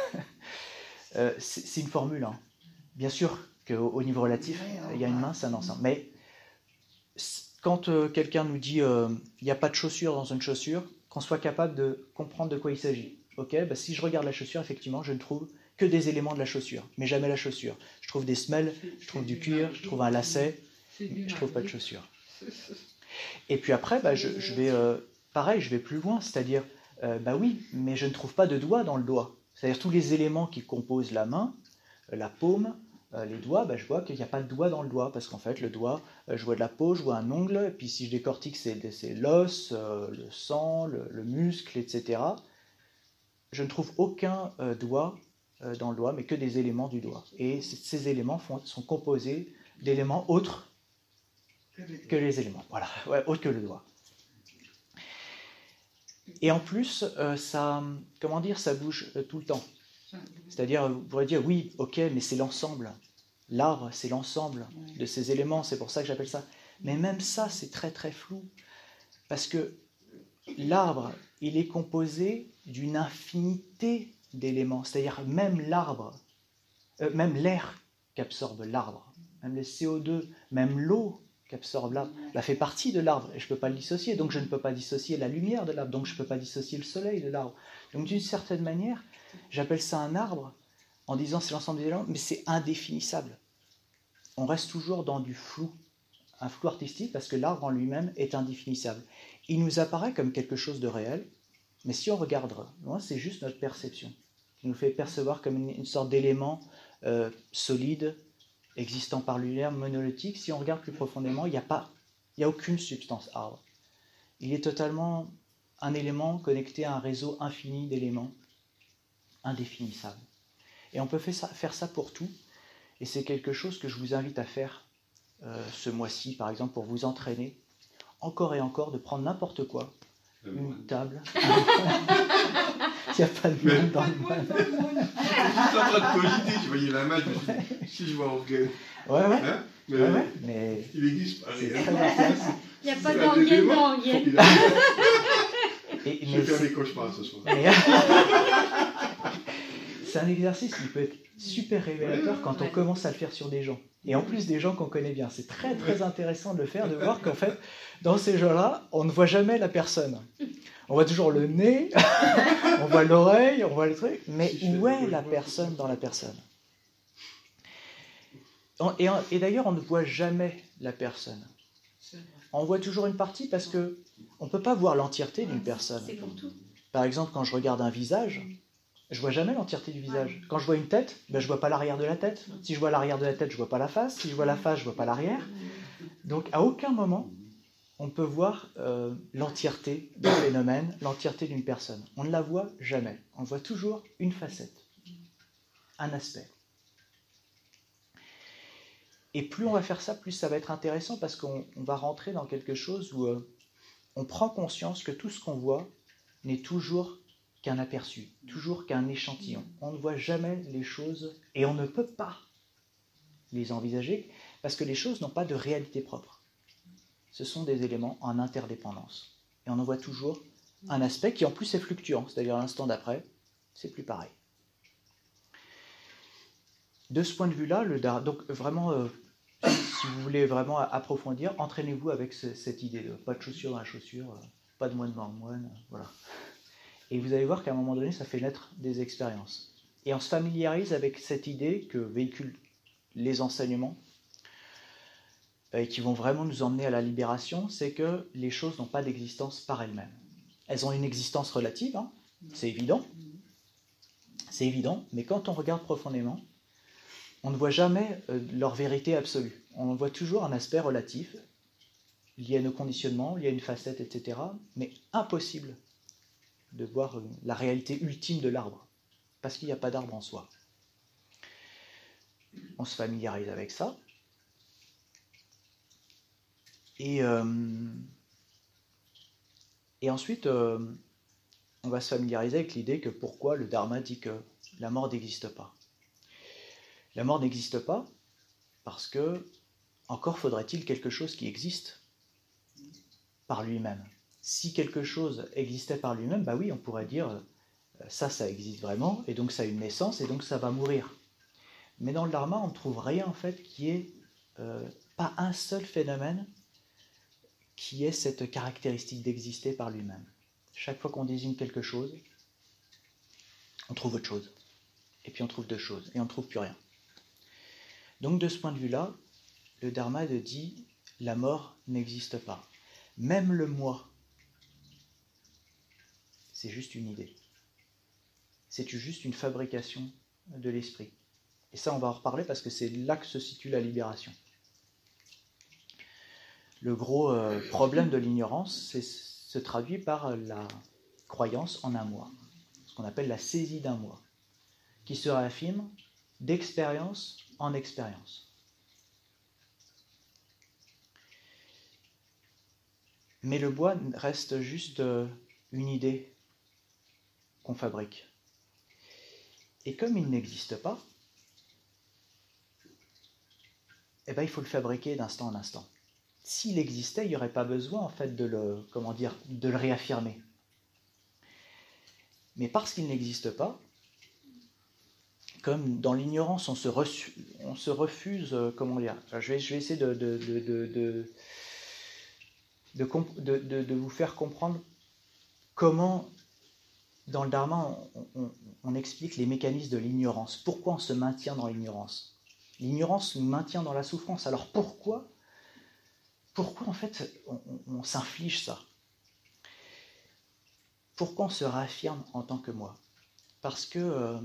C'est une formule. Hein. Bien sûr qu'au niveau relatif, il y a une main, c'est un ensemble. Mais quand quelqu'un nous dit il n'y a pas de chaussure dans une chaussure, qu'on soit capable de comprendre de quoi il s'agit. Si je regarde la chaussure, effectivement, je ne trouve que des éléments de la chaussure, mais jamais la chaussure. Je trouve des semelles, je trouve du cuir, je trouve un lacet, je ne trouve pas de chaussure. Et puis après, je vais plus loin, c'est-à-dire, oui, mais je ne trouve pas de doigt dans le doigt. C'est-à-dire tous les éléments qui composent la main, la paume, les doigts, je vois qu'il n'y a pas de doigt dans le doigt, parce qu'en fait, le doigt, je vois de la peau, je vois un ongle, et puis si je décortique, c'est l'os, le sang, le muscle, etc. Je ne trouve aucun doigt dans le doigt, mais que des éléments du doigt. Et ces éléments sont composés d'éléments autres que les éléments. Voilà, autres que le doigt. Et en plus, ça bouge tout le temps. C'est-à-dire, vous pourrez dire, oui, ok, mais c'est l'ensemble. L'arbre, c'est l'ensemble de ces éléments, c'est pour ça que j'appelle ça. Mais même ça, c'est très très flou. Parce que l'arbre, il est composé d'une infinité d'éléments. C'est-à-dire, même l'arbre, même l'air qu'absorbe l'arbre, même le CO2, même l'eau qu'absorbe l'arbre, fait partie de l'arbre, et je ne peux pas le dissocier, donc je ne peux pas dissocier la lumière de l'arbre, donc je ne peux pas dissocier le soleil de l'arbre. Donc d'une certaine manière, j'appelle ça un arbre, en disant c'est l'ensemble des éléments, mais c'est indéfinissable. On reste toujours dans du flou, un flou artistique, parce que l'arbre en lui-même est indéfinissable. Il nous apparaît comme quelque chose de réel, mais si on regarde loin, c'est juste notre perception, qui nous fait percevoir comme une sorte d'élément solide, existant par lui-même, monolithique. Si on regarde plus profondément, il n'y a aucune substance arbre. Il est totalement un élément connecté à un réseau infini d'éléments indéfinissables. Et on peut faire ça pour tout, et c'est quelque chose que je vous invite à faire ce mois-ci, par exemple, pour vous entraîner, encore et encore, de prendre n'importe quoi, une table. Il n'y a pas de monde dans le monde. J'étais en train de cogiter, tu voyais la main, je me suis dit, si je vois organe. Ouais. Hein, mais il existe pas. C'est très intéressant. Il n'y a pas d'organe dans l'organe. Je vais faire des cauchemars ce soir. c'est un exercice qui peut être super révélateur quand on commence à le faire sur des gens. Et en plus des gens qu'on connaît bien. C'est très très intéressant de le faire, de voir qu'en fait, dans ces gens-là, on ne voit jamais la personne. On voit toujours le nez, on voit l'oreille, on voit le truc, mais où est la personne dans la personne ? Et d'ailleurs, on ne voit jamais la personne. On voit toujours une partie parce qu'on ne peut pas voir l'entièreté d'une personne. C'est pour tout. Par exemple, quand je regarde un visage, je ne vois jamais l'entièreté du visage. Quand je vois une tête, ben, je ne vois pas l'arrière de la tête. Si je vois l'arrière de la tête, je ne vois pas la face. Si je vois la face, je ne vois pas l'arrière. Donc, à aucun moment, on peut voir l'entièreté d'un phénomène, l'entièreté d'une personne. On ne la voit jamais. On voit toujours une facette, un aspect. Et plus on va faire ça, plus ça va être intéressant parce qu'on va rentrer dans quelque chose où on prend conscience que tout ce qu'on voit n'est toujours qu'un aperçu, toujours qu'un échantillon. On ne voit jamais les choses et on ne peut pas les envisager parce que les choses n'ont pas de réalité propre. Ce sont des éléments en interdépendance. Et on en voit toujours un aspect qui en plus est fluctuant, c'est-à-dire l'instant d'après, c'est plus pareil. De ce point de vue-là, donc vraiment, si vous voulez vraiment approfondir, entraînez-vous avec cette idée de pas de chaussures dans la chaussure, pas de moine dans le moine, voilà. Et vous allez voir qu'à un moment donné, ça fait naître des expériences. Et on se familiarise avec cette idée que véhiculent les enseignements, et qui vont vraiment nous emmener à la libération, c'est que les choses n'ont pas d'existence par elles-mêmes. Elles ont une existence relative, hein, c'est évident, mais quand on regarde profondément, on ne voit jamais leur vérité absolue. On voit toujours un aspect relatif, lié à nos conditionnements, lié à une facette, etc., mais impossible de voir la réalité ultime de l'arbre, parce qu'il n'y a pas d'arbre en soi. On se familiarise avec ça, et ensuite, on va se familiariser avec l'idée que pourquoi le Dharma dit que la mort n'existe pas. La mort n'existe pas parce que, encore faudrait-il quelque chose qui existe par lui-même. Si quelque chose existait par lui-même, bah oui, on pourrait dire ça existe vraiment, et donc ça a une naissance, et donc ça va mourir. Mais dans le Dharma, on ne trouve rien en fait qui ait pas un seul phénomène qui ait cette caractéristique d'exister par lui-même. Chaque fois qu'on désigne quelque chose, on trouve autre chose. Et puis on trouve deux choses, et on ne trouve plus rien. Donc de ce point de vue-là, le Dharma dit la mort n'existe pas. Même le moi, c'est juste une idée. C'est juste une fabrication de l'esprit. Et ça, on va en reparler parce que c'est là que se situe la libération. Le gros problème de l'ignorance se traduit par la croyance en un moi, ce qu'on appelle la saisie d'un moi, qui se réaffirme d'expérience en expérience. Mais le bois reste juste une idée qu'on fabrique. Et comme il n'existe pas, eh ben, il faut le fabriquer d'instant en instant. S'il existait, il n'y aurait pas besoin en fait de le réaffirmer. Mais parce qu'il n'existe pas, comme dans l'ignorance, on se refuse, je vais essayer de vous faire comprendre comment, dans le Dharma, on explique les mécanismes de l'ignorance. Pourquoi on se maintient dans l'ignorance ? L'ignorance nous maintient dans la souffrance. Alors pourquoi en fait on s'inflige ça ? Pourquoi on se réaffirme en tant que moi ? Parce que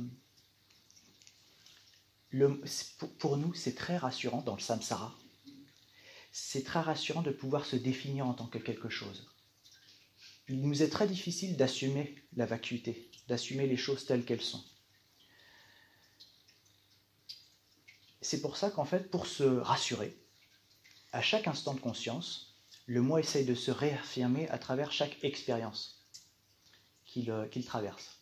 pour nous, c'est très rassurant dans le samsara. C'est très rassurant de pouvoir se définir en tant que quelque chose. Il nous est très difficile d'assumer la vacuité, d'assumer les choses telles qu'elles sont. C'est pour ça qu'en fait, pour se rassurer, à chaque instant de conscience, le moi essaye de se réaffirmer à travers chaque expérience qu'il traverse.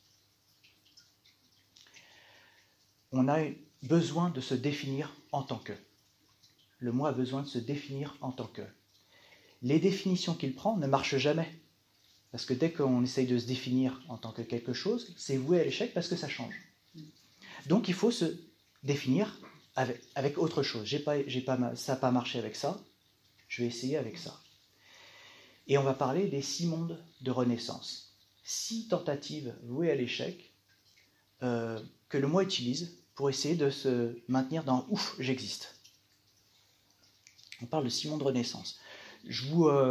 On a besoin de se définir en tant que. Le moi a besoin de se définir en tant que. Les définitions qu'il prend ne marchent jamais. Parce que dès qu'on essaye de se définir en tant que quelque chose, c'est voué à l'échec parce que ça change. Donc il faut se définir avec autre chose. Ça n'a pas marché avec ça, je vais essayer avec ça. Et on va parler des 6 mondes de renaissance. 6 tentatives vouées à l'échec que le moi utilise pour essayer de se maintenir dans « ouf, j'existe ». On parle de 6 mondes de renaissance. Je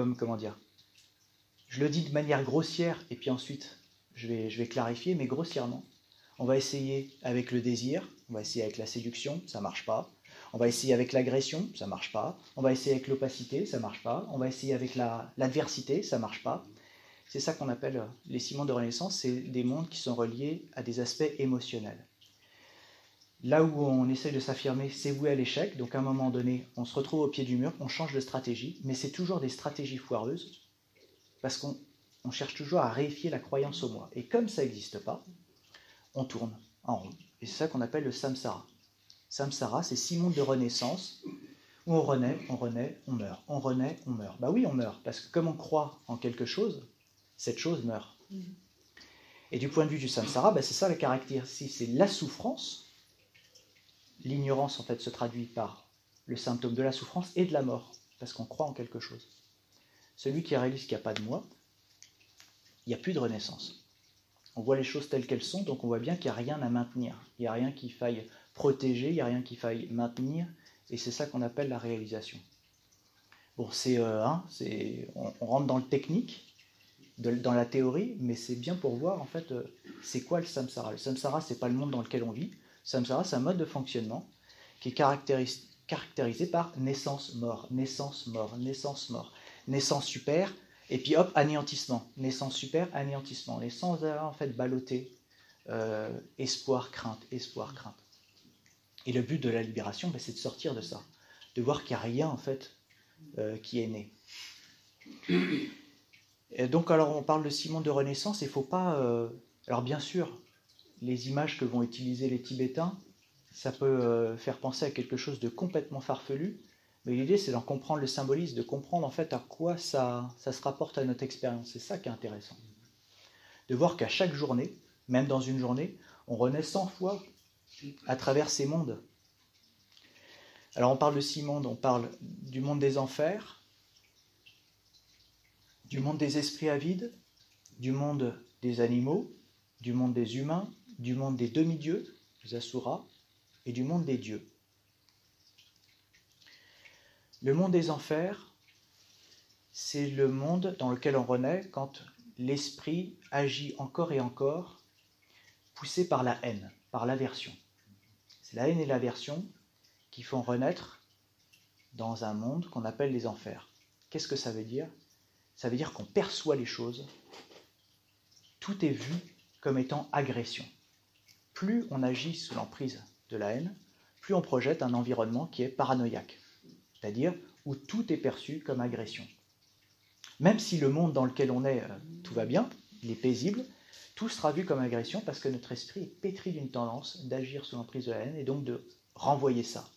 le dis de manière grossière, et puis ensuite je vais clarifier, mais grossièrement. On va essayer avec le désir, on va essayer avec la séduction, ça ne marche pas. On va essayer avec l'agression, ça ne marche pas. On va essayer avec l'opacité, ça ne marche pas. On va essayer avec l'adversité, ça ne marche pas. C'est ça qu'on appelle les 6 mondes de renaissance, c'est des mondes qui sont reliés à des aspects émotionnels. Là où on essaye de s'affirmer, c'est voué à l'échec, donc à un moment donné, on se retrouve au pied du mur, on change de stratégie, mais c'est toujours des stratégies foireuses, parce qu'on cherche toujours à réifier la croyance au moi. Et comme ça n'existe pas, on tourne en rond. Et c'est ça qu'on appelle le samsara. Samsara, c'est 6 mondes de renaissance où on renaît, on meurt. On renaît, on meurt. Bah oui, on meurt, parce que comme on croit en quelque chose, cette chose meurt. Et du point de vue du samsara, bah c'est ça la caractéristique, c'est la souffrance. L'ignorance, en fait, se traduit par le symptôme de la souffrance et de la mort, parce qu'on croit en quelque chose. Celui qui réalise qu'il n'y a pas de moi, il n'y a plus de renaissance. On voit les choses telles qu'elles sont, donc on voit bien qu'il n'y a rien à maintenir. Il n'y a rien qu'il faille protéger, il n'y a rien qu'il faille maintenir, et c'est ça qu'on appelle la réalisation. Bon, on rentre dans le technique, dans la théorie, mais c'est bien pour voir, en fait, c'est quoi le samsara. Le samsara, c'est pas le monde dans lequel on vit. Le samsara, c'est un mode de fonctionnement qui est caractérisé par naissance-mort, naissance-mort, naissance-mort, naissance super, et puis hop, anéantissement, naissance super, anéantissement, et sans en fait balloter, espoir, crainte, espoir, crainte. Et le but de la libération, c'est de sortir de ça, de voir qu'il n'y a rien en fait qui est né. Et donc alors on parle de 6 mondes de renaissance, il ne faut pas... alors bien sûr, les images que vont utiliser les Tibétains, ça peut faire penser à quelque chose de complètement farfelu, mais l'idée c'est d'en comprendre le symbolisme, de comprendre en fait à quoi ça se rapporte à notre expérience. C'est ça qui est intéressant. De voir qu'à chaque journée, même dans une journée, on renaît 100 fois à travers ces mondes. Alors on parle de 6 mondes, on parle du monde des enfers, du monde des esprits avides, du monde des animaux, du monde des humains, du monde des demi-dieux, les asuras, et du monde des dieux. Le monde des enfers, c'est le monde dans lequel on renaît quand l'esprit agit encore et encore, poussé par la haine, par l'aversion. C'est la haine et l'aversion qui font renaître dans un monde qu'on appelle les enfers. Qu'est-ce que ça veut dire ? Ça veut dire qu'on perçoit les choses, tout est vu comme étant agression. Plus on agit sous l'emprise de la haine, plus on projette un environnement qui est paranoïaque, c'est-à-dire où tout est perçu comme agression. Même si le monde dans lequel on est, tout va bien, il est paisible, tout sera vu comme agression parce que notre esprit est pétri d'une tendance d'agir sous l'emprise de la haine et donc de renvoyer ça.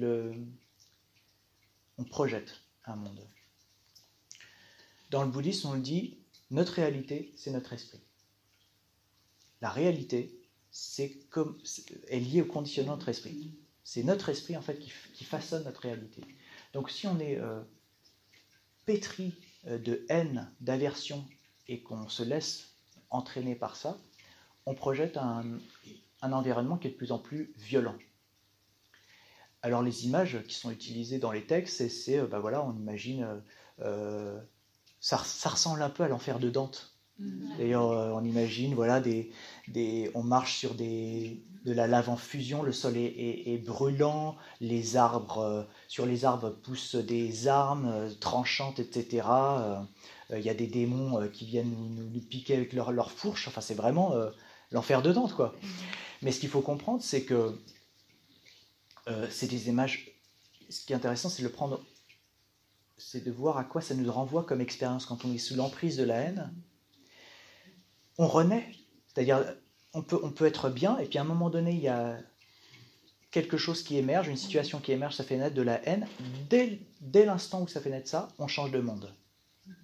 On projette un monde. Dans le bouddhisme, on le dit, notre réalité, c'est notre esprit. La réalité, est liée au conditionnement de notre esprit. C'est notre esprit, en fait, qui façonne notre réalité. Donc, si on est pétri de haine, d'aversion, et qu'on se laisse entraîner par ça, on projette un environnement qui est de plus en plus violent. Alors, les images qui sont utilisées dans les textes, on imagine... ça ressemble un peu à l'enfer de Dante. D'ailleurs, on imagine, on marche sur de la lave en fusion, le sol est brûlant, sur les arbres poussent des armes tranchantes, etc. Il y a des démons qui viennent nous piquer avec leur fourche. Enfin, c'est vraiment l'enfer de Dante, quoi. Mais ce qu'il faut comprendre, c'est que c'est des images. Ce qui est intéressant, c'est c'est de voir à quoi ça nous renvoie comme expérience quand on est sous l'emprise de la haine. On renaît, c'est-à-dire on peut être bien, et puis à un moment donné, il y a quelque chose qui émerge, une situation qui émerge, ça fait naître de la haine. Dès l'instant où ça fait naître ça, on change de monde.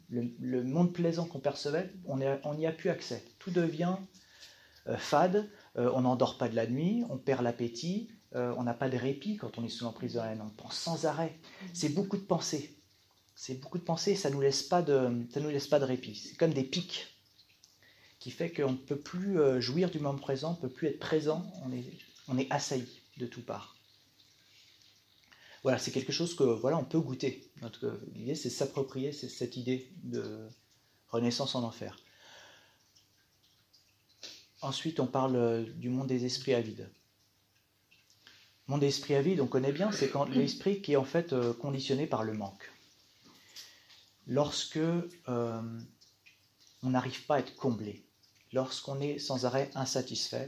Le monde plaisant qu'on percevait, on n'y a plus accès. Tout devient fade, on n'endort pas de la nuit, on perd l'appétit, on n'a pas de répit quand on est sous l'emprise de la haine, on pense sans arrêt. C'est beaucoup de pensées. C'est beaucoup de pensées, ça nous laisse pas de répit. C'est comme des pics qui fait qu'on ne peut plus jouir du moment présent, on ne peut plus être présent, on est assailli de toutes parts. Voilà, c'est quelque chose que on peut goûter. L'idée, c'est s'approprier cette idée de renaissance en enfer. Ensuite, on parle du monde des esprits avides. Le monde des esprits avides, on connaît bien, c'est quand l'esprit qui est en fait conditionné par le manque. Lorsque on n'arrive pas à être comblé, lorsqu'on est sans arrêt insatisfait,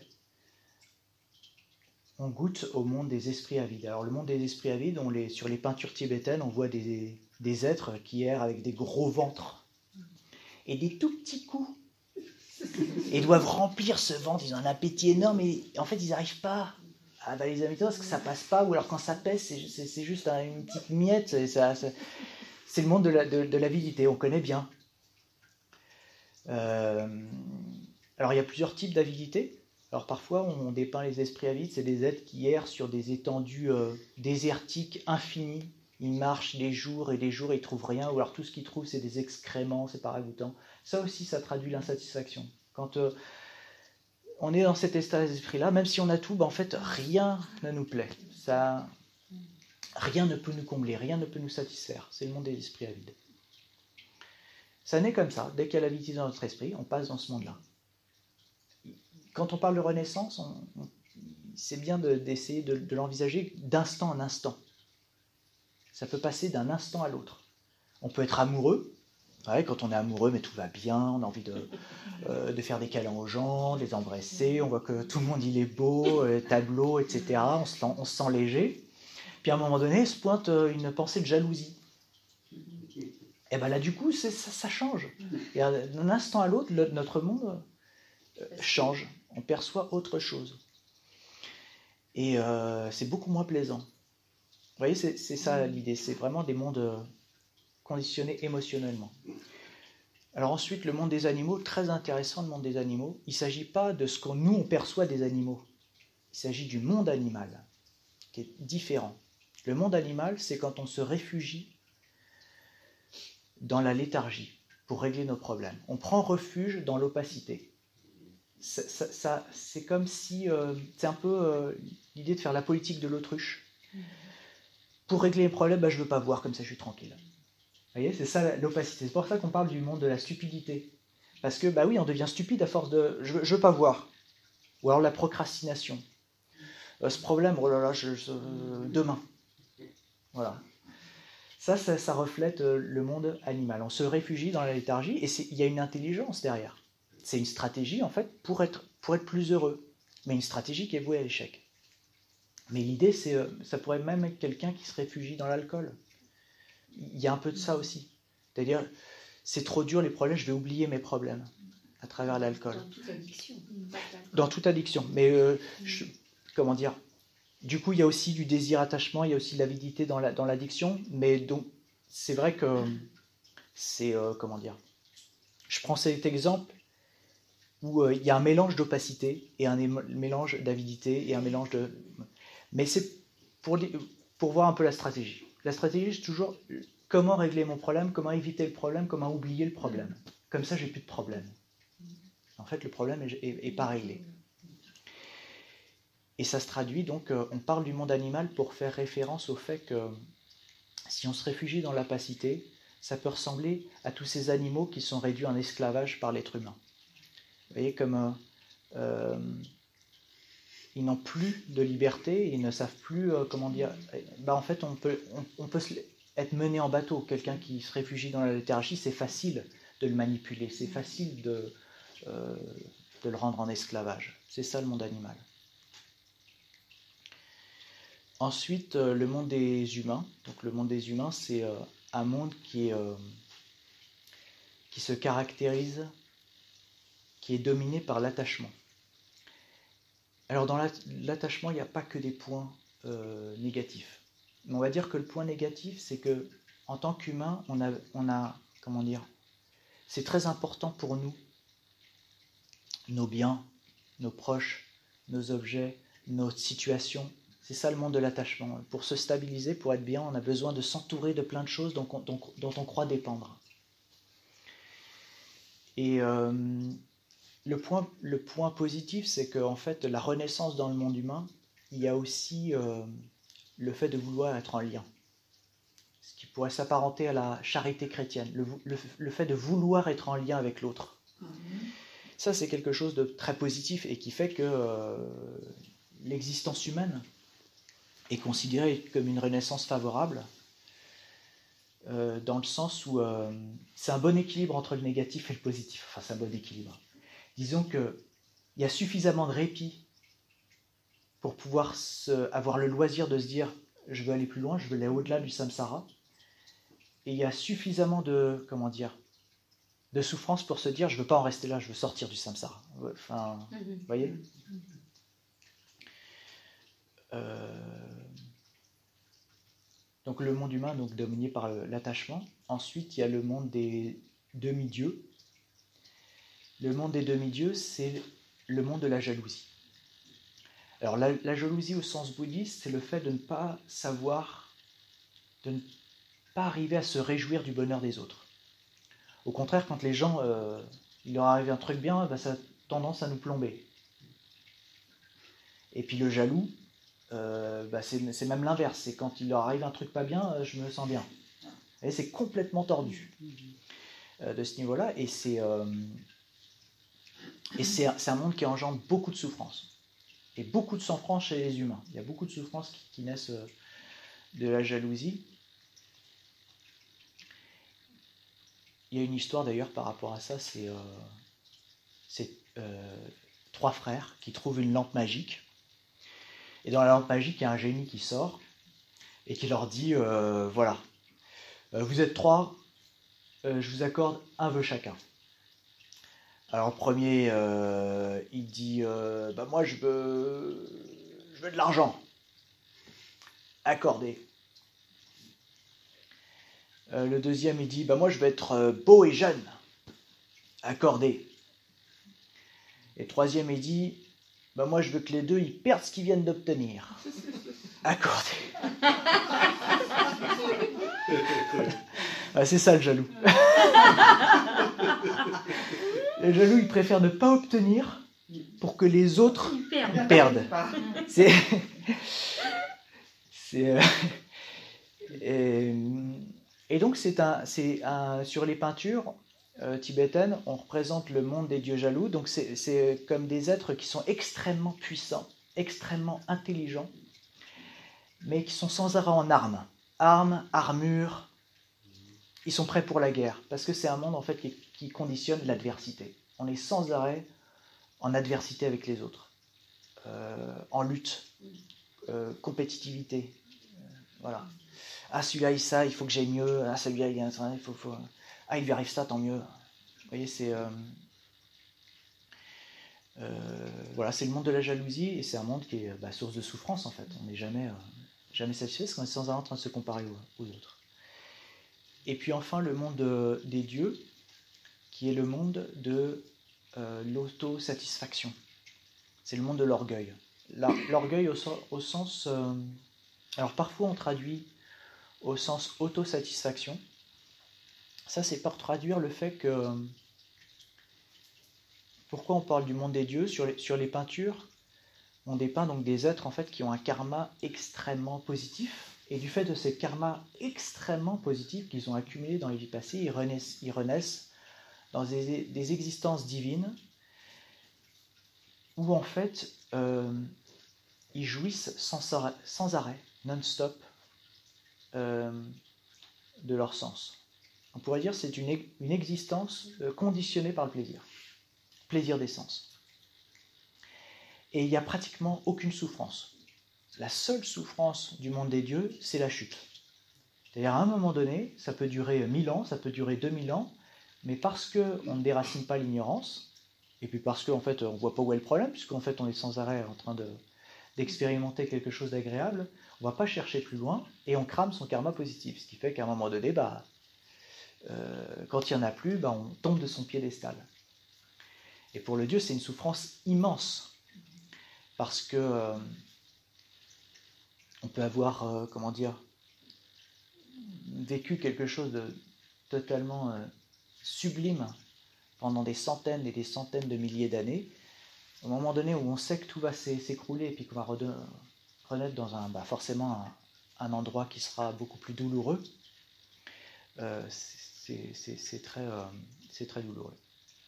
on goûte au monde des esprits avides. Alors le monde des esprits avides, sur les peintures tibétaines, on voit des êtres qui errent avec des gros ventres et des tout petits coups. Et doivent remplir ce ventre, ils ont un appétit énorme et en fait ils n'arrivent pas à avaler les amitons parce que ça passe pas, ou alors quand ça pèse c'est juste une petite miette. C'est le monde de l'avidité, on connaît bien. Alors il y a plusieurs types d'avidité. Alors parfois on dépeint les esprits avides, c'est des êtres qui errent sur des étendues désertiques infinies. Ils marchent des jours et ils ne trouvent rien, ou alors tout ce qu'ils trouvent c'est des excréments, c'est pas ragoûtant. Ça aussi ça traduit l'insatisfaction. Quand on est dans cet état d'esprit-là, même si on a tout, en fait rien ne nous plaît. Rien ne peut nous combler, rien ne peut nous satisfaire. C'est le monde des esprits avides. Ça naît comme ça. Dès qu'il y a l'avidité dans notre esprit, on passe dans ce monde-là. Quand on parle de renaissance, c'est bien d'essayer de l'envisager d'instant en instant. Ça peut passer d'un instant à l'autre. On peut être amoureux. Ouais, quand on est amoureux, mais tout va bien, on a envie de faire des câlins aux gens, de les embrasser, on voit que tout le monde il est beau, tableau, etc. On se sent léger. Puis à un moment donné, se pointe une pensée de jalousie. Et bien là, du coup, ça change. Et d'un instant à l'autre, notre monde change. On perçoit autre chose. Et c'est beaucoup moins plaisant. Vous voyez, c'est ça l'idée. C'est vraiment des mondes conditionnés émotionnellement. Alors ensuite, le monde des animaux, très intéressant le monde des animaux. Il ne s'agit pas de ce que nous, on perçoit des animaux. Il s'agit du monde animal, qui est différent. Le monde animal, c'est quand on se réfugie dans la léthargie pour régler nos problèmes. On prend refuge dans l'opacité. C'est comme si... c'est un peu l'idée de faire la politique de l'autruche. Pour régler les problèmes, je ne veux pas voir, comme ça je suis tranquille. Vous voyez, c'est ça l'opacité. C'est pour ça qu'on parle du monde de la stupidité. Parce que, oui, on devient stupide à force de... Je ne veux pas voir. Ou alors la procrastination. Ce problème, oh là là, demain. Voilà. Ça reflète le monde animal. On se réfugie dans la léthargie et il y a une intelligence derrière. C'est une stratégie, en fait, pour être plus heureux. Mais une stratégie qui est vouée à l'échec. Mais l'idée, ça pourrait même être quelqu'un qui se réfugie dans l'alcool. Il y a un peu de ça aussi. C'est-à-dire, c'est trop dur les problèmes, je vais oublier mes problèmes à travers l'alcool. Dans toute addiction. Dans toute addiction. Mais, comment dire, du coup, il y a aussi du désir-attachement, il y a aussi de l'avidité dans l'addiction. Mais donc, c'est vrai que c'est, comment dire, je prends cet exemple où il y a un mélange d'opacité et un mélange d'avidité et un mélange de... Mais c'est pour voir un peu la stratégie. La stratégie, c'est toujours comment régler mon problème, comment éviter le problème, comment oublier le problème. Comme ça, j'ai plus de problème. En fait, le problème est pas réglé. Et ça se traduit, donc, on parle du monde animal pour faire référence au fait que si on se réfugie dans l'opacité, ça peut ressembler à tous ces animaux qui sont réduits en esclavage par l'être humain. Vous voyez, comme... ils n'ont plus de liberté, ils ne savent plus, comment dire... en fait, on peut être mené en bateau. Quelqu'un qui se réfugie dans la léthargie, c'est facile de le manipuler, c'est facile de le rendre en esclavage. C'est ça le monde animal. Ensuite, le monde des humains. Donc, le monde des humains, c'est un monde qui se caractérise, qui est dominé par l'attachement. Alors dans l'attachement, il n'y a pas que des points négatifs. Mais on va dire que le point négatif, c'est que en tant qu'humain, on a, comment dire, c'est très important pour nous, nos biens, nos proches, nos objets, nos situations. C'est ça le monde de l'attachement. Pour se stabiliser, pour être bien, on a besoin de s'entourer de plein de choses dont on croit dépendre. Et le point positif, c'est qu'en fait, la renaissance dans le monde humain, il y a aussi le fait de vouloir être en lien. Ce qui pourrait s'apparenter à la charité chrétienne, le fait de vouloir être en lien avec l'autre. Ça, c'est quelque chose de très positif et qui fait que l'existence humaine est considérée comme une renaissance favorable, dans le sens où c'est un bon équilibre entre le négatif et le positif. Enfin, c'est un bon équilibre. Disons qu'il y a suffisamment de répit pour pouvoir avoir le loisir de se dire « je veux aller plus loin, je veux aller au-delà du samsara ». Et il y a suffisamment de souffrance pour se dire « je ne veux pas en rester là, je veux sortir du samsara ». Enfin, vous voyez ? Donc le monde humain, donc dominé par l'attachement. Ensuite, il y a le monde des demi-dieux. Le monde des demi-dieux, c'est le monde de la jalousie. Alors la jalousie au sens bouddhiste, c'est le fait de ne pas savoir, de ne pas arriver à se réjouir du bonheur des autres. Au contraire, quand les gens, il leur arrive un truc bien, ça a tendance à nous plomber. Et puis le jaloux, c'est même l'inverse. C'est quand il leur arrive un truc pas bien, je me sens bien. Et c'est complètement tordu de ce niveau-là. Et c'est un monde qui engendre beaucoup de souffrance. Et beaucoup de souffrance chez les humains. Il y a beaucoup de souffrances qui naissent de la jalousie. Il y a une histoire d'ailleurs par rapport à ça. C'est 3 frères qui trouvent une lampe magique. Et dans la lampe magique, il y a un génie qui sort et qui leur dit voilà, vous êtes 3, je vous accorde un vœu chacun. Alors le premier, il dit moi je veux de l'argent. Accordé. Le deuxième, il dit moi je veux être beau et jeune. Accordé. Et le troisième, il dit moi je veux que les deux ils perdent ce qu'ils viennent d'obtenir. Accordé. C'est ça le jaloux. Le jaloux, il préfère ne pas obtenir pour que les autres perdent. Et donc, sur les peintures tibétaines, on représente le monde des dieux jaloux. Donc, c'est comme des êtres qui sont extrêmement puissants, extrêmement intelligents, mais qui sont sans arrêt en armes. Armes, armures. Ils sont prêts pour la guerre, parce que c'est un monde en fait qui conditionne l'adversité. On est sans arrêt en adversité avec les autres, en lutte, compétitivité. Voilà. Ah, celui-là, il faut que j'aille mieux. Ah, celui-là, il faut... Ah, il lui arrive ça, tant mieux. Vous voyez, c'est le monde de la jalousie, et c'est un monde qui est source de souffrance, en fait. On n'est jamais satisfait, parce qu'on est sans arrêt en train de se comparer aux autres. Et puis enfin, le monde des dieux, qui est le monde de l'autosatisfaction. C'est le monde de l'orgueil. L'orgueil au sens... alors parfois on traduit au sens autosatisfaction. Ça, c'est pour traduire le fait que... Pourquoi on parle du monde des dieux ? Sur les peintures, on dépeint donc des êtres en fait, qui ont un karma extrêmement positif. Et du fait de ces karmas extrêmement positifs qu'ils ont accumulés dans les vies passées, ils renaissent dans des existences divines où en fait ils jouissent sans arrêt, non-stop, de leur sens. On pourrait dire que c'est une existence conditionnée par le plaisir des sens. Et il n'y a pratiquement aucune souffrance. La seule souffrance du monde des dieux, c'est la chute. C'est-à-dire, à un moment donné, ça peut durer 1000 ans, ça peut durer 2000 ans, mais parce qu'on ne déracine pas l'ignorance, et puis parce qu'en fait, on ne voit pas où est le problème, puisqu'en fait, on est sans arrêt en train d'expérimenter quelque chose d'agréable, on ne va pas chercher plus loin, et on crame son karma positif. Ce qui fait qu'à un moment donné, quand il n'y en a plus, on tombe de son piédestal. Et pour le dieu, c'est une souffrance immense. parce que on peut avoir, vécu quelque chose de totalement sublime pendant des centaines et des centaines de milliers d'années. Au moment donné où on sait que tout va s'écrouler et puis qu'on va renaître dans forcément un endroit qui sera beaucoup plus douloureux, c'est très douloureux.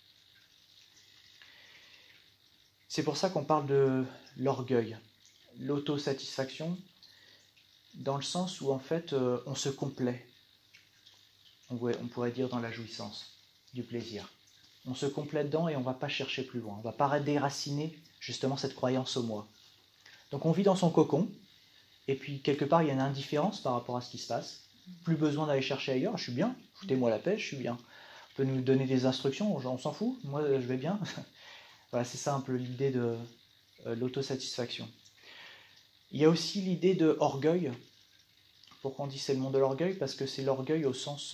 C'est pour ça qu'on parle de l'orgueil, l'autosatisfaction, dans le sens où en fait on se complaît, on pourrait dire dans la jouissance, du plaisir. On se complaît dedans et on ne va pas chercher plus loin, on ne va pas déraciner justement cette croyance au moi. Donc on vit dans son cocon, et puis quelque part il y a une indifférence par rapport à ce qui se passe, plus besoin d'aller chercher ailleurs, je suis bien, foutez-moi la paix, je suis bien. On peut nous donner des instructions, on s'en fout, moi je vais bien. Voilà, c'est ça un peu l'idée de l'autosatisfaction. Il y a aussi l'idée de orgueil. Pourquoi on dit c'est le monde de l'orgueil? Parce que c'est l'orgueil au sens...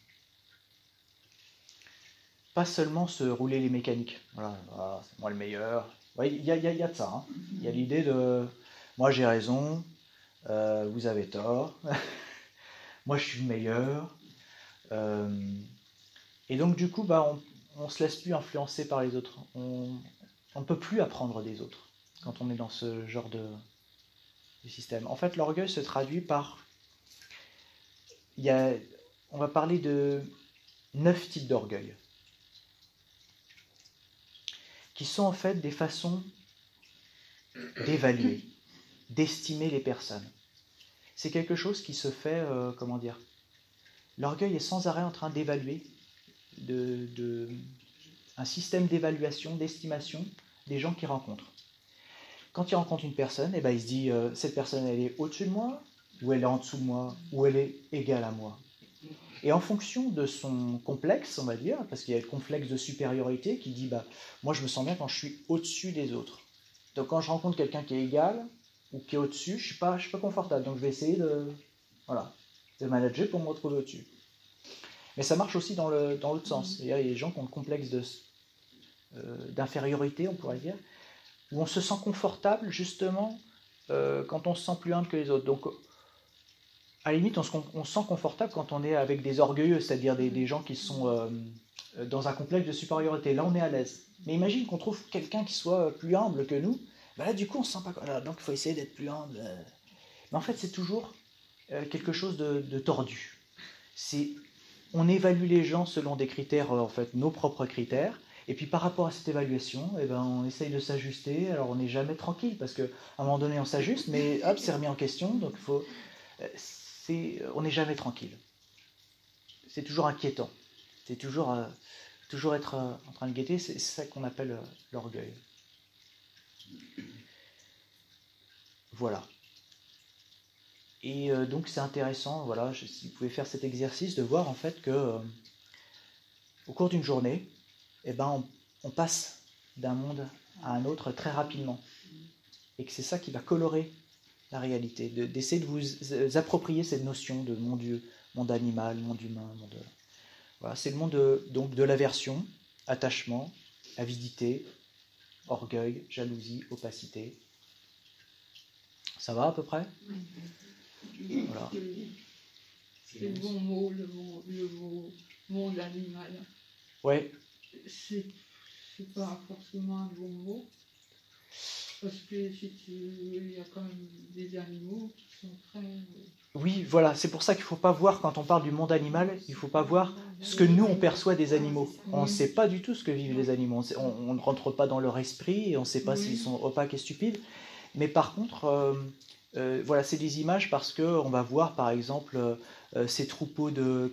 pas seulement se rouler les mécaniques. Voilà, c'est moi le meilleur. Ouais, il y a de ça. Hein. Il y a l'idée de... Moi j'ai raison, vous avez tort. Moi je suis le meilleur. Et donc du coup, on ne se laisse plus influencer par les autres. On ne peut plus apprendre des autres quand on est dans ce genre de système. En fait, l'orgueil se traduit par... on va parler de 9 types d'orgueil, qui sont en fait des façons d'évaluer, d'estimer les personnes. C'est quelque chose qui se fait, l'orgueil est sans arrêt en train d'évaluer, un système d'évaluation, d'estimation des gens qu'il rencontre. Quand il rencontre une personne, il se dit cette personne elle est au-dessus de moi, ou elle est en dessous de moi, ou elle est égale à moi. Et en fonction de son complexe, on va dire, parce qu'il y a le complexe de supériorité qui dit moi je me sens bien quand je suis au-dessus des autres. Donc quand je rencontre quelqu'un qui est égal ou qui est au-dessus, je suis pas confortable. Donc je vais essayer de manager pour me retrouver au-dessus. Mais ça marche aussi dans l'autre sens. Il y a des gens qui ont le complexe d'infériorité, on pourrait dire, où on se sent confortable justement quand on se sent plus humble que les autres. Donc à la limite, on se sent confortable quand on est avec des orgueilleux, c'est-à-dire des gens qui sont dans un complexe de supériorité. Là, on est à l'aise. Mais imagine qu'on trouve quelqu'un qui soit plus humble que nous. Là, du coup, on ne se sent pas... donc, il faut essayer d'être plus humble. Mais en fait, c'est toujours quelque chose de tordu. On évalue les gens selon des critères, nos propres critères. Et puis, par rapport à cette évaluation, on essaye de s'ajuster. Alors, on n'est jamais tranquille, parce qu'à un moment donné, on s'ajuste, mais hop, c'est remis en question. Donc, il faut... on n'est jamais tranquille. C'est toujours inquiétant. C'est toujours être en train de guetter. C'est ça qu'on appelle l'orgueil. Voilà. Et donc c'est intéressant, si vous pouvez faire cet exercice, de voir en fait que au cours d'une journée, on passe d'un monde à un autre très rapidement. Et que c'est ça qui va colorer la réalité, d'essayer de vous approprier cette notion de mon Dieu, monde animal, monde humain, Voilà, c'est le monde de l'aversion, attachement, avidité, orgueil, jalousie, opacité. Ça va à peu près? Voilà. C'est le bon mot, le mot monde animal. Ouais. C'est pas forcément un bon mot. Parce que si il y a quand même des animaux qui sont très... Oui, voilà, c'est pour ça qu'il ne faut pas voir, quand on parle du monde animal, il ne faut pas voir ce que nous on perçoit des animaux. On ne sait pas du tout ce que vivent les animaux. On ne rentre pas dans leur esprit et on ne sait pas s'ils sont opaques et stupides. Mais par contre, c'est des images parce qu'on va voir par exemple ces troupeaux de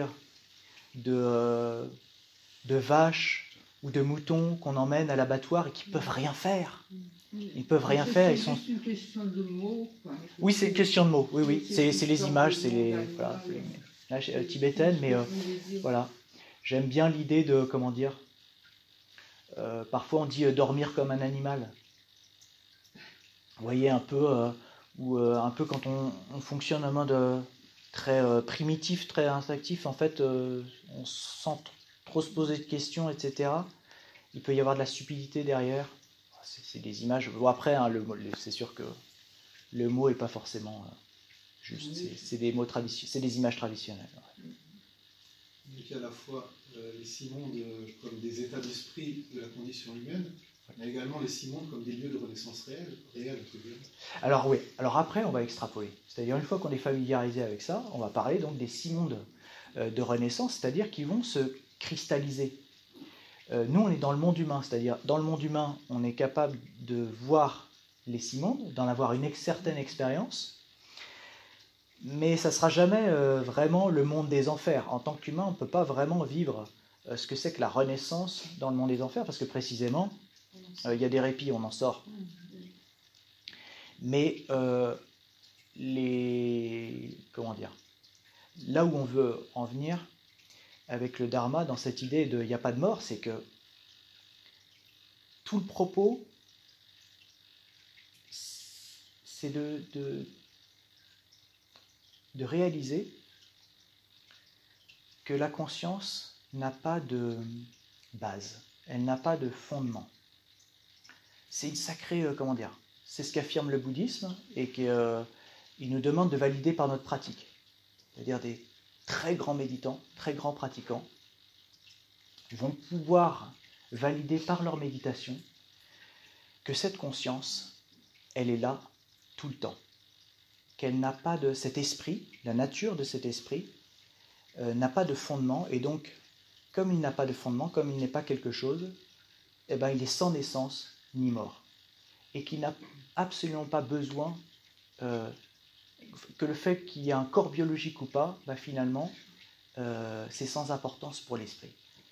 vaches ou de moutons qu'on emmène à l'abattoir et qui ne peuvent rien faire. Ils ne peuvent rien faire. C'est juste une question de mots. Oui, c'est une question de mots. Oui. C'est les images, c'est les tibétaines, mais voilà. J'aime bien l'idée de, parfois on dit dormir comme un animal. Vous voyez un peu, un peu quand on fonctionne en mode très primitif, très instinctif, en fait, on sans trop se poser de questions, etc. Il peut y avoir de la stupidité derrière. c'est des images. Bon, après, hein, c'est sûr que le mot n'est pas forcément juste. C'est des mots traditionnels, c'est des images traditionnelles. Donc il y a à la fois les six mondes comme des états d'esprit de la condition humaine, mais également les six mondes comme des lieux de renaissance réelle. Alors oui, alors après on va extrapoler. C'est-à-dire une fois qu'on est familiarisé avec ça, on va parler donc des six mondes de renaissance, c'est-à-dire qui vont se cristalliser. Nous on est dans le monde humain, c'est-à-dire dans le monde humain on est capable de voir les six mondes, d'en avoir une certaine expérience, mais ça ne sera jamais vraiment le monde des enfers. En tant qu'humain on ne peut pas vraiment vivre ce que c'est que la renaissance dans le monde des enfers, parce que précisément il y a des répits, on en sort. Mais comment dire, là où on veut en venir avec le Dharma, dans cette idée de il n'y a pas de mort, c'est que tout le propos, c'est de réaliser que la conscience n'a pas de base, elle n'a pas de fondement. C'est une sacrée, comment dire, c'est ce qu'affirme le bouddhisme et qu'il nous demande de valider par notre pratique. C'est-à-dire des très grands méditants, très grands pratiquants vont pouvoir valider par leur méditation que cette conscience, elle est là tout le temps. Qu'elle n'a pas de... Cet esprit, la nature de cet esprit, n'a pas de fondement. Et donc, comme il n'a pas de fondement, comme il n'est pas quelque chose, eh ben, il est sans naissance ni mort. Et qu'il n'a absolument pas besoin que le fait qu'il y ait un corps biologique ou pas, bah finalement, c'est sans importance pour l'esprit.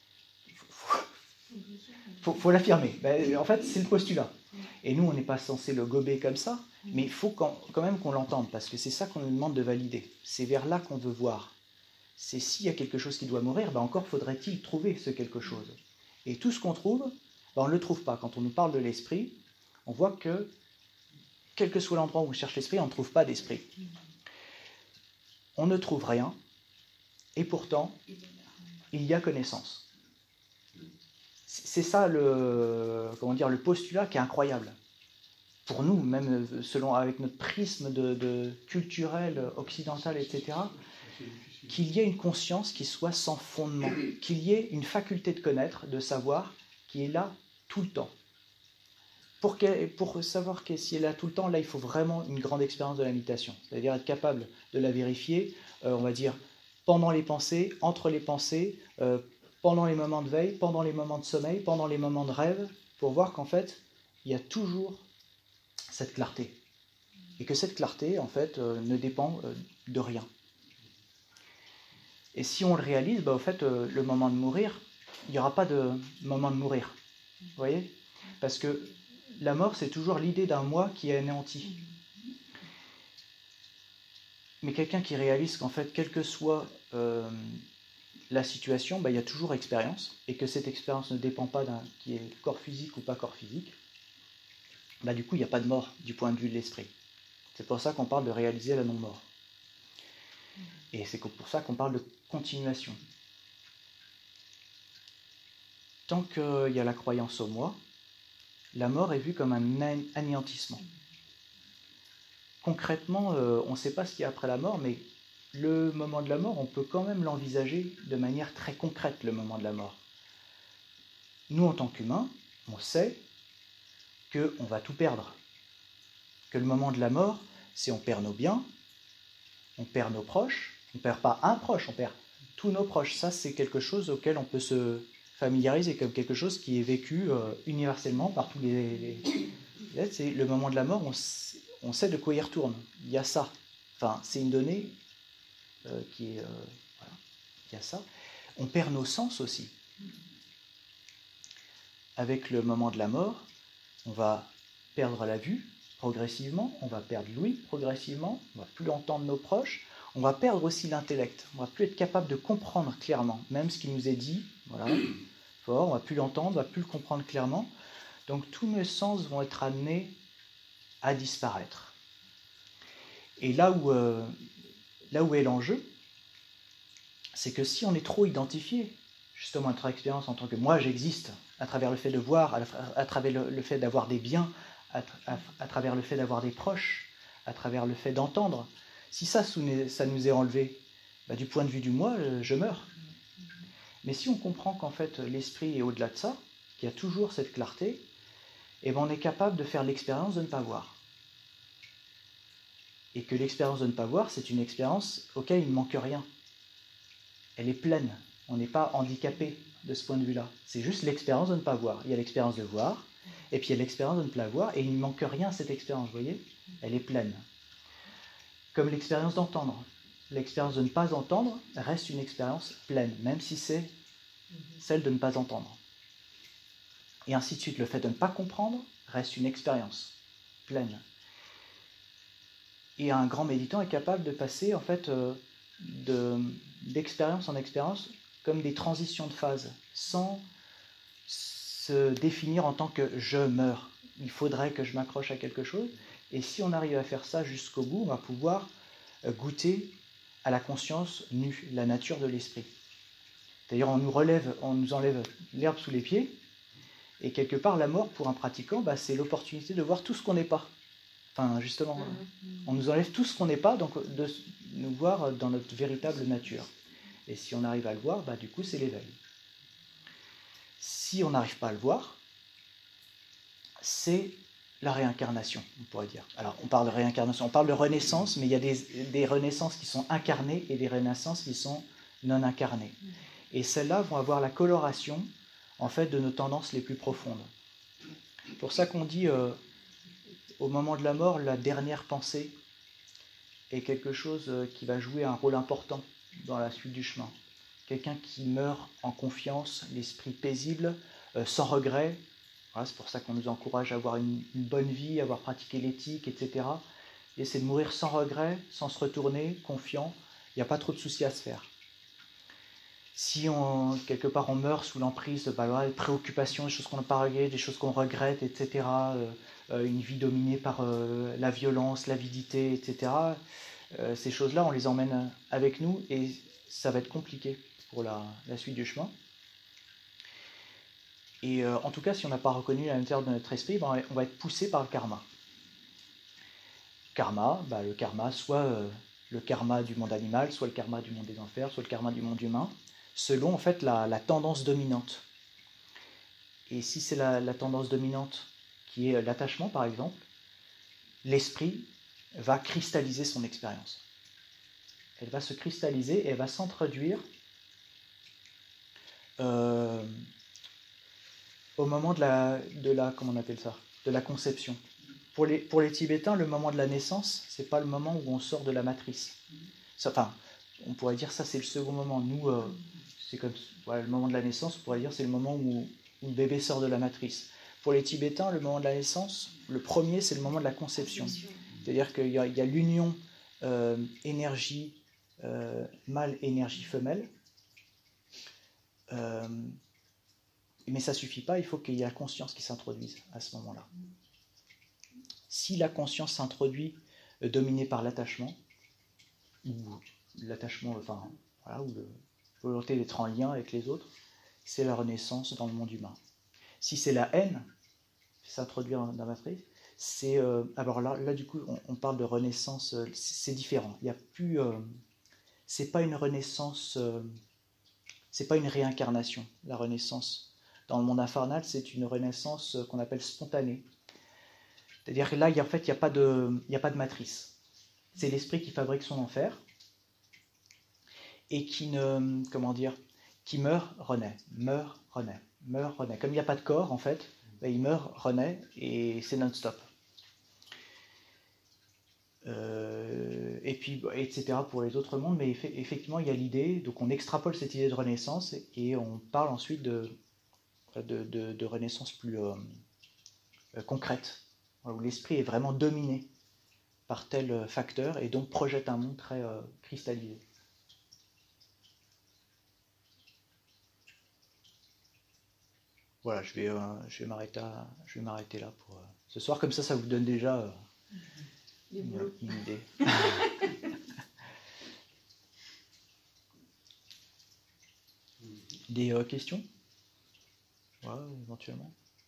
Faut l'affirmer. En fait, c'est le postulat. Et nous, on n'est pas censé le gober comme ça, mais il faut quand même qu'on l'entende, parce que c'est ça qu'on nous demande de valider. C'est vers là qu'on veut voir. C'est s'il y a quelque chose qui doit mourir, bah encore faudrait-il trouver ce quelque chose. Et tout ce qu'on trouve, bah on ne le trouve pas. Quand on nous parle de l'esprit, on voit que, quel que soit l'endroit où on cherche l'esprit, on ne trouve pas d'esprit. On ne trouve rien, et pourtant, il y a connaissance. C'est ça le postulat qui est incroyable. Pour nous, même avec notre prisme de culturel, occidental, etc., qu'il y ait une conscience qui soit sans fondement, qu'il y ait une faculté de connaître, de savoir, qui est là tout le temps. Pour savoir si elle est là tout le temps, là, il faut vraiment une grande expérience de la méditation. C'est-à-dire être capable de la vérifier, on va dire, pendant les pensées, entre les pensées, pendant les moments de veille, pendant les moments de sommeil, pendant les moments de rêve, pour voir qu'en fait, il y a toujours cette clarté. Et que cette clarté, en fait, ne dépend de rien. Et si on le réalise, bah, au fait, le moment de mourir, il n'y aura pas de moment de mourir. Vous voyez ? Parce que la mort, c'est toujours l'idée d'un moi qui est anéanti. Mais quelqu'un qui réalise qu'en fait, quelle que soit la situation, bah, il y a toujours expérience, et que cette expérience ne dépend pas d'un qui est corps physique ou pas corps physique, bah, du coup, il n'y a pas de mort du point de vue de l'esprit. C'est pour ça qu'on parle de réaliser la non-mort. Et c'est pour ça qu'on parle de continuation. Tant qu'il y a la croyance au moi, la mort est vue comme un anéantissement. Concrètement, on ne sait pas ce qu'il y a après la mort, mais le moment de la mort, on peut quand même l'envisager de manière très concrète, le moment de la mort. Nous, en tant qu'humains, on sait qu'on va tout perdre. Que le moment de la mort, c'est on perd nos biens, on perd nos proches, on ne perd pas un proche, on perd tous nos proches. Ça, c'est quelque chose auquel on peut se familiariser comme quelque chose qui est vécu universellement par tous les êtres. C'est le moment de la mort, on sait de quoi il retourne. Il y a ça. Enfin, c'est une donnée qui est... voilà, il y a ça. On perd nos sens aussi. Avec le moment de la mort, on va perdre la vue progressivement, on va perdre l'ouïe progressivement, on ne va plus entendre nos proches, on va perdre aussi l'intellect, on ne va plus être capable de comprendre clairement, même ce qui nous est dit, voilà, fort, on ne va plus l'entendre, on ne va plus le comprendre clairement. Donc tous nos sens vont être amenés à disparaître. Et là où est l'enjeu, c'est que si on est trop identifié, justement notre expérience en tant que moi j'existe, à travers le fait de voir, à travers le fait d'avoir des biens, à travers le fait d'avoir des proches, à travers le fait d'entendre, si ça nous est enlevé, bah, du point de vue du moi, je meurs. Mais si on comprend qu'en fait l'esprit est au-delà de ça, qu'il y a toujours cette clarté, et ben on est capable de faire l'expérience de ne pas voir. Et que l'expérience de ne pas voir, c'est une expérience auquel il ne manque rien. Elle est pleine. On n'est pas handicapé de ce point de vue-là. C'est juste l'expérience de ne pas voir. Il y a l'expérience de voir, et puis il y a l'expérience de ne pas voir, et il ne manque rien à cette expérience, vous voyez ? Elle est pleine. Comme l'expérience d'entendre. L'expérience de ne pas entendre reste une expérience pleine, même si c'est celle de ne pas entendre. Et ainsi de suite. Le fait de ne pas comprendre reste une expérience pleine. Et un grand méditant est capable de passer en fait d'expérience en expérience comme des transitions de phase, sans se définir en tant que je meurs. Il faudrait que je m'accroche à quelque chose. Et si on arrive à faire ça jusqu'au bout, on va pouvoir goûter à la conscience nue, la nature de l'esprit. D'ailleurs, on nous enlève l'herbe sous les pieds, et quelque part, la mort, pour un pratiquant, bah, c'est l'opportunité de voir tout ce qu'on n'est pas. Enfin, justement, on nous enlève tout ce qu'on n'est pas, donc de nous voir dans notre véritable nature. Et si on arrive à le voir, bah, du coup, c'est l'éveil. Si on n'arrive pas à le voir, c'est la réincarnation, on pourrait dire. Alors, on parle de réincarnation, on parle de renaissance, mais il y a des renaissances qui sont incarnées et des renaissances qui sont non incarnées. Et celles-là vont avoir la coloration, en fait, de nos tendances les plus profondes. C'est pour ça qu'on dit, au moment de la mort, la dernière pensée est quelque chose qui va jouer un rôle important dans la suite du chemin. Quelqu'un qui meurt en confiance, l'esprit paisible, sans regret. Voilà, c'est pour ça qu'on nous encourage à avoir une bonne vie, à avoir pratiqué l'éthique, etc. Et c'est de mourir sans regret, sans se retourner, confiant. Il n'y a pas trop de soucis à se faire. Si quelque part on meurt sous l'emprise de des préoccupations, des choses qu'on n'a pas réglées, des choses qu'on regrette, etc., une vie dominée par la violence, l'avidité, etc., ces choses-là, on les emmène avec nous et ça va être compliqué pour la suite du chemin. Et en tout cas, si on n'a pas reconnu la nature de notre esprit, on va être poussé par le karma. Le karma, soit le karma du monde animal, soit le karma du monde des enfers, soit le karma du monde humain, selon en fait la tendance dominante. Et si c'est la tendance dominante qui est l'attachement, par exemple, l'esprit va cristalliser son expérience. Elle va se cristalliser et elle va s'introduire au moment de la comment on appelle ça, de la conception. Pour les Tibétains, le moment de la naissance, c'est pas le moment où on sort de la matrice. Enfin, on pourrait dire ça, c'est le second moment. Nous, c'est comme voilà, le moment de la naissance, on pourrait dire c'est le moment où le bébé sort de la matrice. Pour les Tibétains, le moment de la naissance, le premier, c'est le moment de la conception. C'est-à-dire qu'il y a l'union énergie mâle, énergie femelle. Mais ça ne suffit pas, il faut qu'il y ait la conscience qui s'introduise à ce moment-là. Si la conscience s'introduit dominée par l'attachement, ou l'attachement, enfin, voilà, ou la volonté d'être en lien avec les autres, c'est la renaissance dans le monde humain. Si c'est la haine qui s'introduit dans la matrice, c'est alors là du coup on parle de renaissance, c'est différent. Il y a plus, c'est pas une renaissance, c'est pas une réincarnation. La renaissance dans le monde infernal, c'est une renaissance qu'on appelle spontanée. C'est-à-dire que là, en fait, il n'y a pas de matrice. C'est l'esprit qui fabrique son enfer et qui meurt, renaît, meurt, renaît, meurt, renaît. Comme il n'y a pas de corps, en fait, il meurt, renaît et c'est non-stop. Et puis, etc. pour les autres mondes, mais effectivement, il y a l'idée, donc on extrapole cette idée de renaissance et on parle ensuite de renaissance plus concrète, où l'esprit est vraiment dominé par tel facteur et donc projette un monde très cristallisé. Voilà, je vais m'arrêter là pour ce soir, comme ça vous donne déjà une idée. Des questions? Ouais, éventuellement.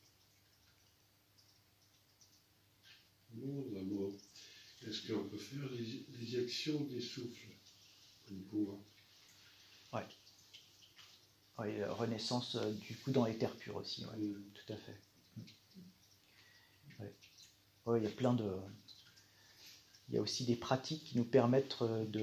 Non, d'abord, est-ce qu'on peut faire l'éjection des souffles comme pouvoir? Ouais. Ouais, renaissance du coup dans les terres pures aussi, ouais, tout à fait. Ouais. Ouais, il y a plein de. Il y a aussi des pratiques qui nous permettent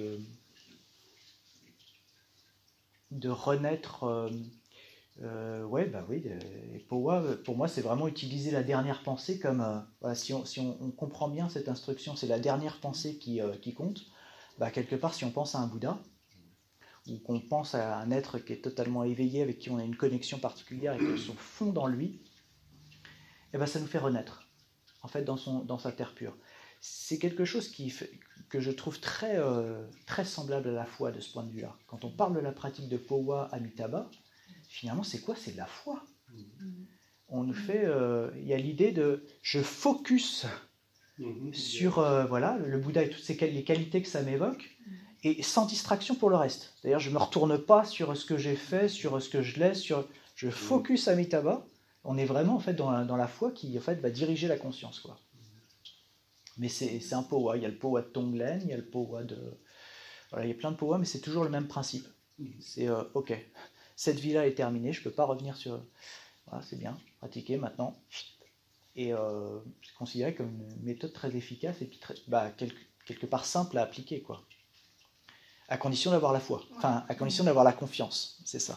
de renaître. Ouais, bah oui, les Powa, pour moi, c'est vraiment utiliser la dernière pensée comme. Voilà, si on comprend bien cette instruction, c'est la dernière pensée qui compte. Bah, quelque part, si on pense à un Bouddha, ou qu'on pense à un être qui est totalement éveillé, avec qui on a une connexion particulière et que son fond dans lui, et ben ça nous fait renaître, en fait, dans sa terre pure. C'est quelque chose que je trouve très, très semblable à la foi de ce point de vue-là. Quand on parle de la pratique de Powa Amitabha, finalement, c'est quoi? C'est de la foi. On nous fait, il y a l'idée de je focus sur voilà, le Bouddha et toutes les qualités que ça m'évoque, et sans distraction pour le reste. D'ailleurs, je ne me retourne pas sur ce que j'ai fait, sur ce que je laisse, je focus Amitabha. On est vraiment en fait dans la foi qui en fait va diriger la conscience, quoi. Mais c'est un Powa. Il y a le Powa de Tonglen, il y a le Powa de... Voilà, il y a plein de Powa, mais c'est toujours le même principe. C'est ok, cette vie-là est terminée, je ne peux pas revenir sur... Voilà, c'est bien, pratiquer maintenant. Et c'est considéré comme une méthode très efficace et puis quelque part simple à appliquer, quoi. À condition d'avoir la foi. Enfin, à condition d'avoir la confiance, c'est ça.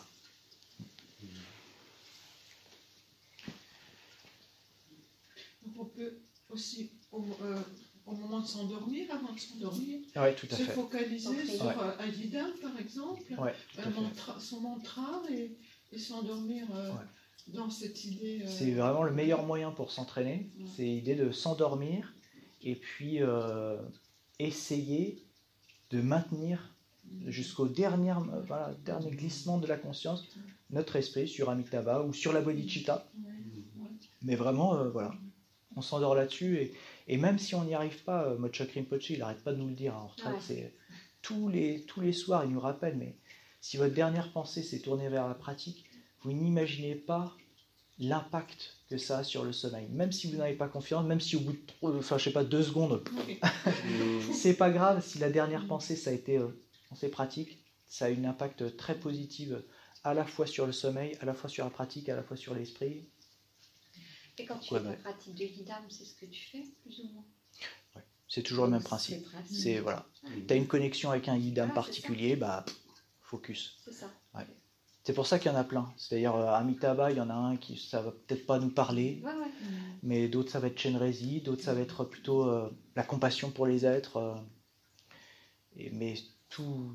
Donc on peut aussi, au moment de s'endormir, avant de s'endormir, tout à se fait. focaliser sur un yidam, par exemple, son mantra, et s'endormir dans cette idée. C'est vraiment le meilleur moyen pour s'entraîner, c'est l'idée de s'endormir et puis essayer de maintenir jusqu'au dernier glissement de la conscience notre esprit sur Amitabha ou sur la bodhicitta. Mais vraiment, voilà, on s'endort là-dessus et même si on n'y arrive pas, Mochok Rinpoche, il n'arrête pas de nous le dire en retraite, c'est tous les soirs, il nous rappelle, mais si votre dernière pensée s'est tournée vers la pratique, vous n'imaginez pas l'impact que ça a sur le sommeil. Même si vous n'avez pas confiance, même si au bout de 2 secondes, c'est pas grave, si la dernière pensée, ça a été dans ces pratiques, ça a un impact très positif à la fois sur le sommeil, à la fois sur la pratique, à la fois sur l'esprit. Et quand tu fais ta pratique de yidam, c'est ce que tu fais, plus ou moins? Ouais, c'est toujours le même principe. C'est voilà. Tu as une connexion avec un yidam particulier, focus. C'est ça. Ouais. C'est pour ça qu'il y en a plein. C'est-à-dire, Amitabha, il y en a un qui, ça va peut-être pas nous parler, mais d'autres, ça va être Chenrezi, d'autres, ça va être plutôt la compassion pour les êtres. Mais tout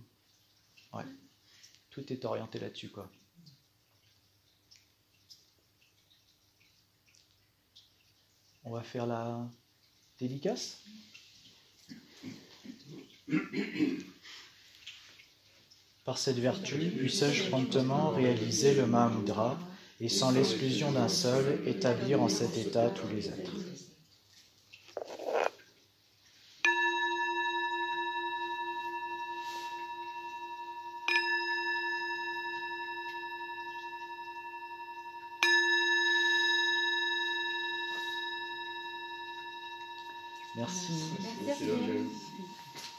est orienté là-dessus, quoi. On va faire la dédicace. Par cette vertu, puisse-je promptement réaliser le Mahamudra et sans l'exclusion d'un seul, établir en cet état tous les êtres. Merci. Merci.